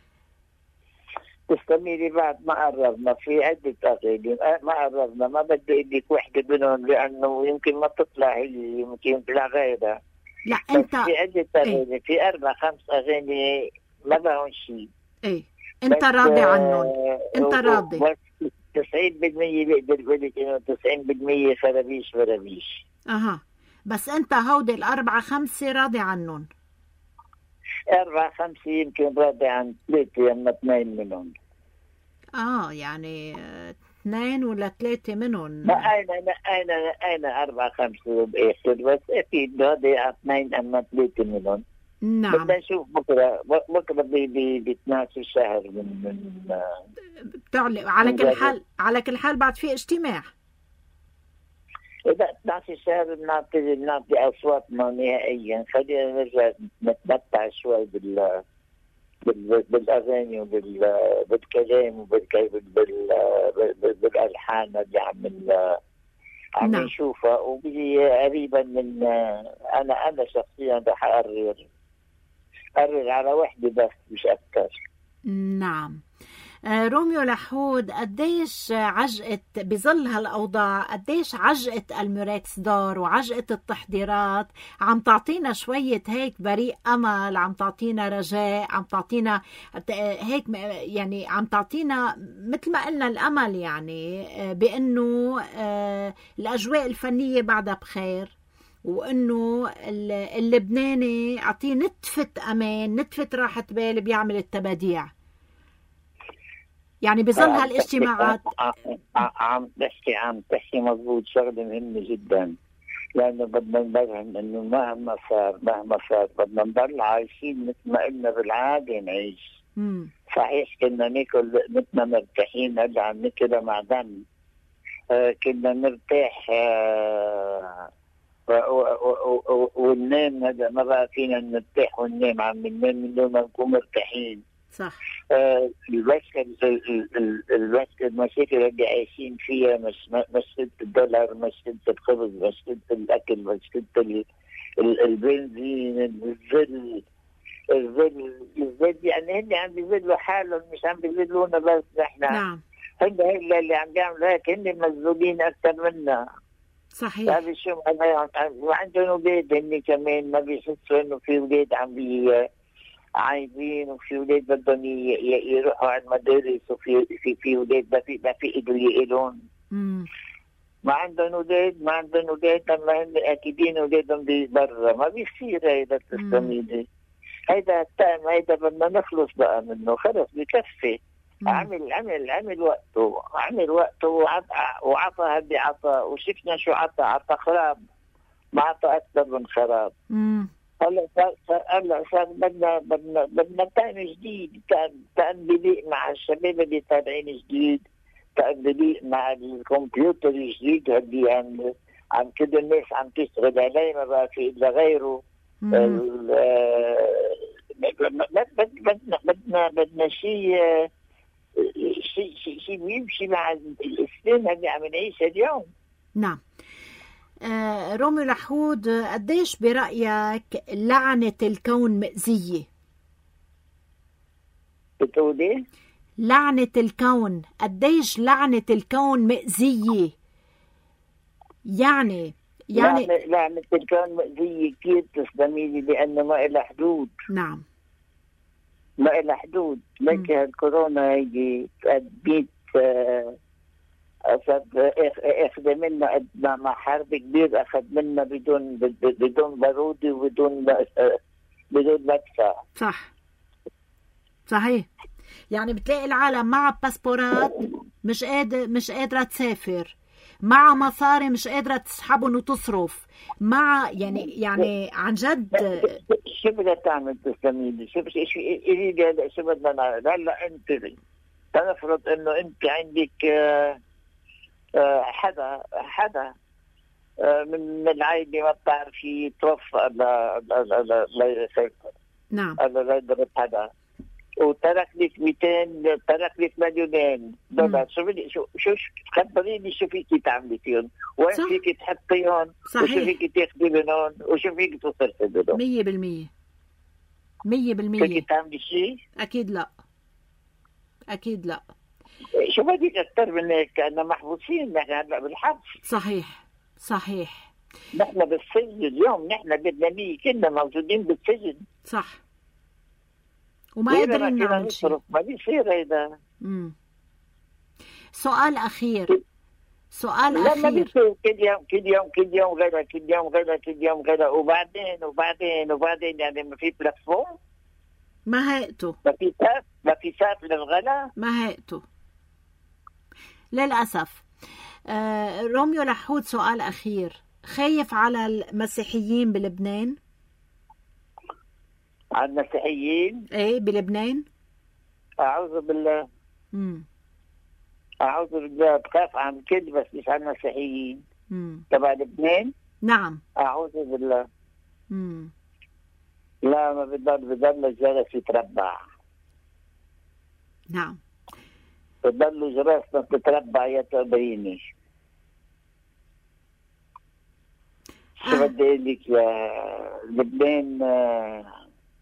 تستمي لي بعد ما قررنا في عدة أغاني ما قررنا، ما بدي أديك وحدة منهم لأنه يمكن ما تطلع هي، يمكن يطلع غيرها. لا أنت في عدة أغاني، في أربع خمس أغاني ما لهم شيء. إيه أنت راضي عنهم؟ أنت راضي؟ تسعين بالمية بقدر أقول لك إنه تسعين بالمية فرابيش فرابيش. أها بس أنت هودي الأربعة خمسة راضي عنهم؟ أربعة خمسة يمكن راضي عن ثلاثة أما اثنين منهم. آه يعني اثنين ولا ثلاثة منهم. ما أين أين أين أربعة خمسة بآخر، بس أكيد راضي عن اثنين أما ثلاثة منهم. نعم. بدنا نشوف بكرة بكرة ب اثني عشر شهر من من بتعلق على كل حال على كل حال بعد في اجتماع. إذا اثني عشر شهر بنعطي بنعطي أصواتنا نهائيا. خلينا نرجع نتمتع شوي بال بالأغاني وبالكلام وبالألحان اللي عم عم نشوفها، وبيجي قريبا من أنا أنا شخصيا رح أقرر أقرر على وحدة بس مش أكثر. نعم. روميو لحود، قديش عجقت بظل هالأوضاع، قديش عجقت الميركسدور وعجقت التحضيرات عم تعطينا شوية هيك بريء أمل، عم تعطينا رجاء، عم تعطينا هيك يعني عم تعطينا مثل ما قلنا الأمل، يعني بأنه الأجواء الفنية بعدها بخير، وأنه اللبناني عطيه نتفة أمان نتفة راحة بال بيعمل التباديع. يعني بظل هالاجتماعات عم تحكي عم تحكي مضبوط، شغله مهمه جدا، لانه بدنا نبرهن انه مهما صار مهما صار بدنا نضل عايشين مثل ما قلنا بالعاده نعيش. مم. صحيح كنا ناكل مثلنا مرتاحين، هلا عم ناكل معدن. آه كنا نرتاح آه وننام، هذا ما بقى فينا نرتاح وننام، عم ننام من دون ما نكون مرتاحين. صح. آه المشكلة المشاكل اللي عايشين فيها مش مشكلة الدولار، مشكلة الخبز، مشكلة الأكل، مشكلة البنزين، الزل الزل الزل يعني هن عم بيزلوا حالهم، مش عم بيزلونا بس نحن. نعم. هن اللي عم بيعملوا هيك هن مزلولين أكثر منا. صحيح. هذا الشيء وعندهم أولاد هن كمان ما بيحسوا إنه في أولاد عم بي عايزين، وفي اولاد بدهم يروحوا على المدارس، وفي في في اولاد ما في ما في يقدروا يقلون. ما عندهم اولاد ما عندهم اولاد لما هن اكيدين اولادهم برا، ما بيصير هيدا التستميدي. هيدا التايم هيدا بدنا نخلص بقى منه، خلص بكفي. عمل عمل عمل وقته عمل وقته وعطى وعطى هدي عطى، وشفنا شو عطى عطى خراب. معطى اكثر من خراب. امم هلا صار صار- هلا صار بدنا بدنا بدنا تاني جديد، تان بليق مع الشباب اللي طالعين جديد، تان بليق مع الكمبيوتر الجديد اللي عم عم كل الناس عم تشتغل عليه، ما بقى في الا غيره. ال- آه، بدنا بدنا بدنا بدنا شيء شيء شيء شيء بيمشي مع السنين اللي عم نعيشها اليوم. نعم. آه روميو لحود، آه، قديش برأيك لعنة الكون مأزية؟ بتقولي؟ لعنة الكون، قديش لعنة الكون مأزية؟ يعني يعني لعنة لعنة الكون مأزية كثير تسلمي لي، لأنه ما إلها حدود. نعم. ما إلها حدود. لك الكورونا هيجي أديت أخذ أخذ منا قد ما ما حرب كبير أخذ منا بدون بدون بارودي وبدون بدون مدفع. صح صحيح. يعني بتلاقي العالم مع باسبورات مش قادر مش قادرة تسافر، مع مصاري مش قادرة تسحبهم وتصرف، مع يعني يعني عن جد. شو بدها تعمل تسلمي؟ شو شو شو شو بدنا نعمل؟ هلا انت تنفرض انه انت عندك آه آه حدا حدا آه من العائله ما بتعرفي توفى لا لا لا لا نعم. لا يضرب حدا، وترك لك مئتين، ترك لك مليونين دولار. شو بدي شو شو خبريني شو فيكي تعملي فيهم؟ وين صح. فيكي تحطيهم؟ صحيح. وشو فيكي تاخذي منهم؟ وشو فيكي تصرفي منهم؟ مية بالمية مية فيكي بالمية تعملي شيء؟ أكيد لا، أكيد لا. شو بدك أكثر من هيك؟ كأننا محبوسين نحن هلا بالحبس. صحيح صحيح. نحن بالسجن اليوم، نحن لبنانيين كلنا موجودين بالسجن. صح. وما قادرين نعمل شيء. ما بيصير هيدا. امم سؤال أخير، سؤال لا ما أخير. بيصير كل يوم كل يوم كل يوم غدا كل يوم غدا كل يوم غدا، وبعدين وبعدين وبعدين يعني ما في بلاتفورم، ما هيئته، ما في ساف ما في ساف للغلا، ما هيئته للأسف. آه روميو لحود، سؤال أخير، خايف على المسيحيين بلبنان؟ على المسيحيين؟ ايه بلبنان؟ أعوذ بالله. امم أعوذ بالله، بخاف عن الكل بس مش عن المسيحيين. امم تبع لبنان؟ نعم. أعوذ بالله. امم لا ما بضل بضل الجرس يتربع. نعم. بضل جراسنا تتربع يا تقبريني. شو آه. بدي اقول لك يا لبنان، آه،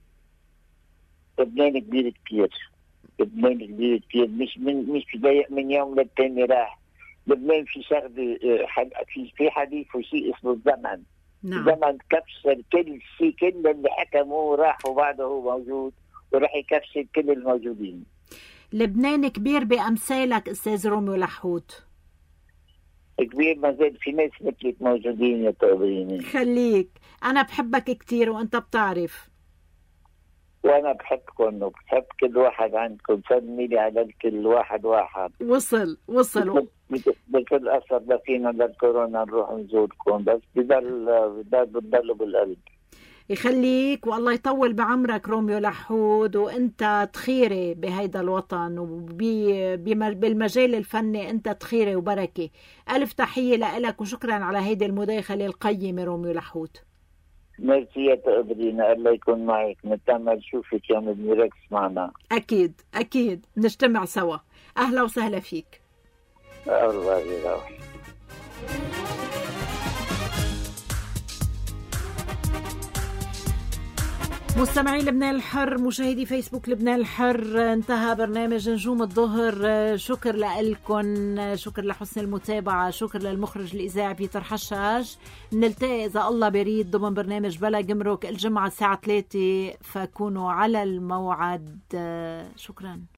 لبنان كبير كثير، لبنان كبير كثير، مش من مش ضيق من يوم للتاني راح. لبنان في شغله، آه، حد في في حديث وشيء اسمه الزمن. نعم. زمن كبسل كل شيء، كل اللي حكموه راح وبعده هو موجود، وراح يكبسل كل الموجودين. لبنان كبير بأمثالك أستاذ روميو لحود. كبير، ما زال في ناس مثلك موجودين يا تقبريني. خليك، أنا بحبك كتير وأنت بتعرف. وانا بحبكم وبحب كل واحد عندكم، سلمي لي على الكل واحد واحد. وصل وصل. بكل اثر لا فينا للكورونا نروح نزوركم، بس بضل بضل بتضلوا بالقلب. يخليك والله يطول بعمرك روميو لحود، وانت تخيري بهيدا الوطن وبالمجال الفني، انت تخيري وبركة. الف تحية لك وشكرا على هيدي المداخلة القيمة روميو لحود. ميرسي يا تقدرينا، الله يكون معك، نتمنى نشوفك يوم الميركس معنا. اكيد اكيد نجتمع سوا. اهلا وسهلا فيك. الله يرحمك. مستمعي لبنان الحر، مشاهدي فيسبوك لبنان الحر، انتهى برنامج نجوم الظهر. شكر لكم، شكر لحسن المتابعة، شكر للمخرج الإذاعي بيتر حشاش. نلتقي إذا الله بريد ضمن برنامج بلا جمرك الجمعة الساعة ثلاثة، فكونوا على الموعد. شكرا.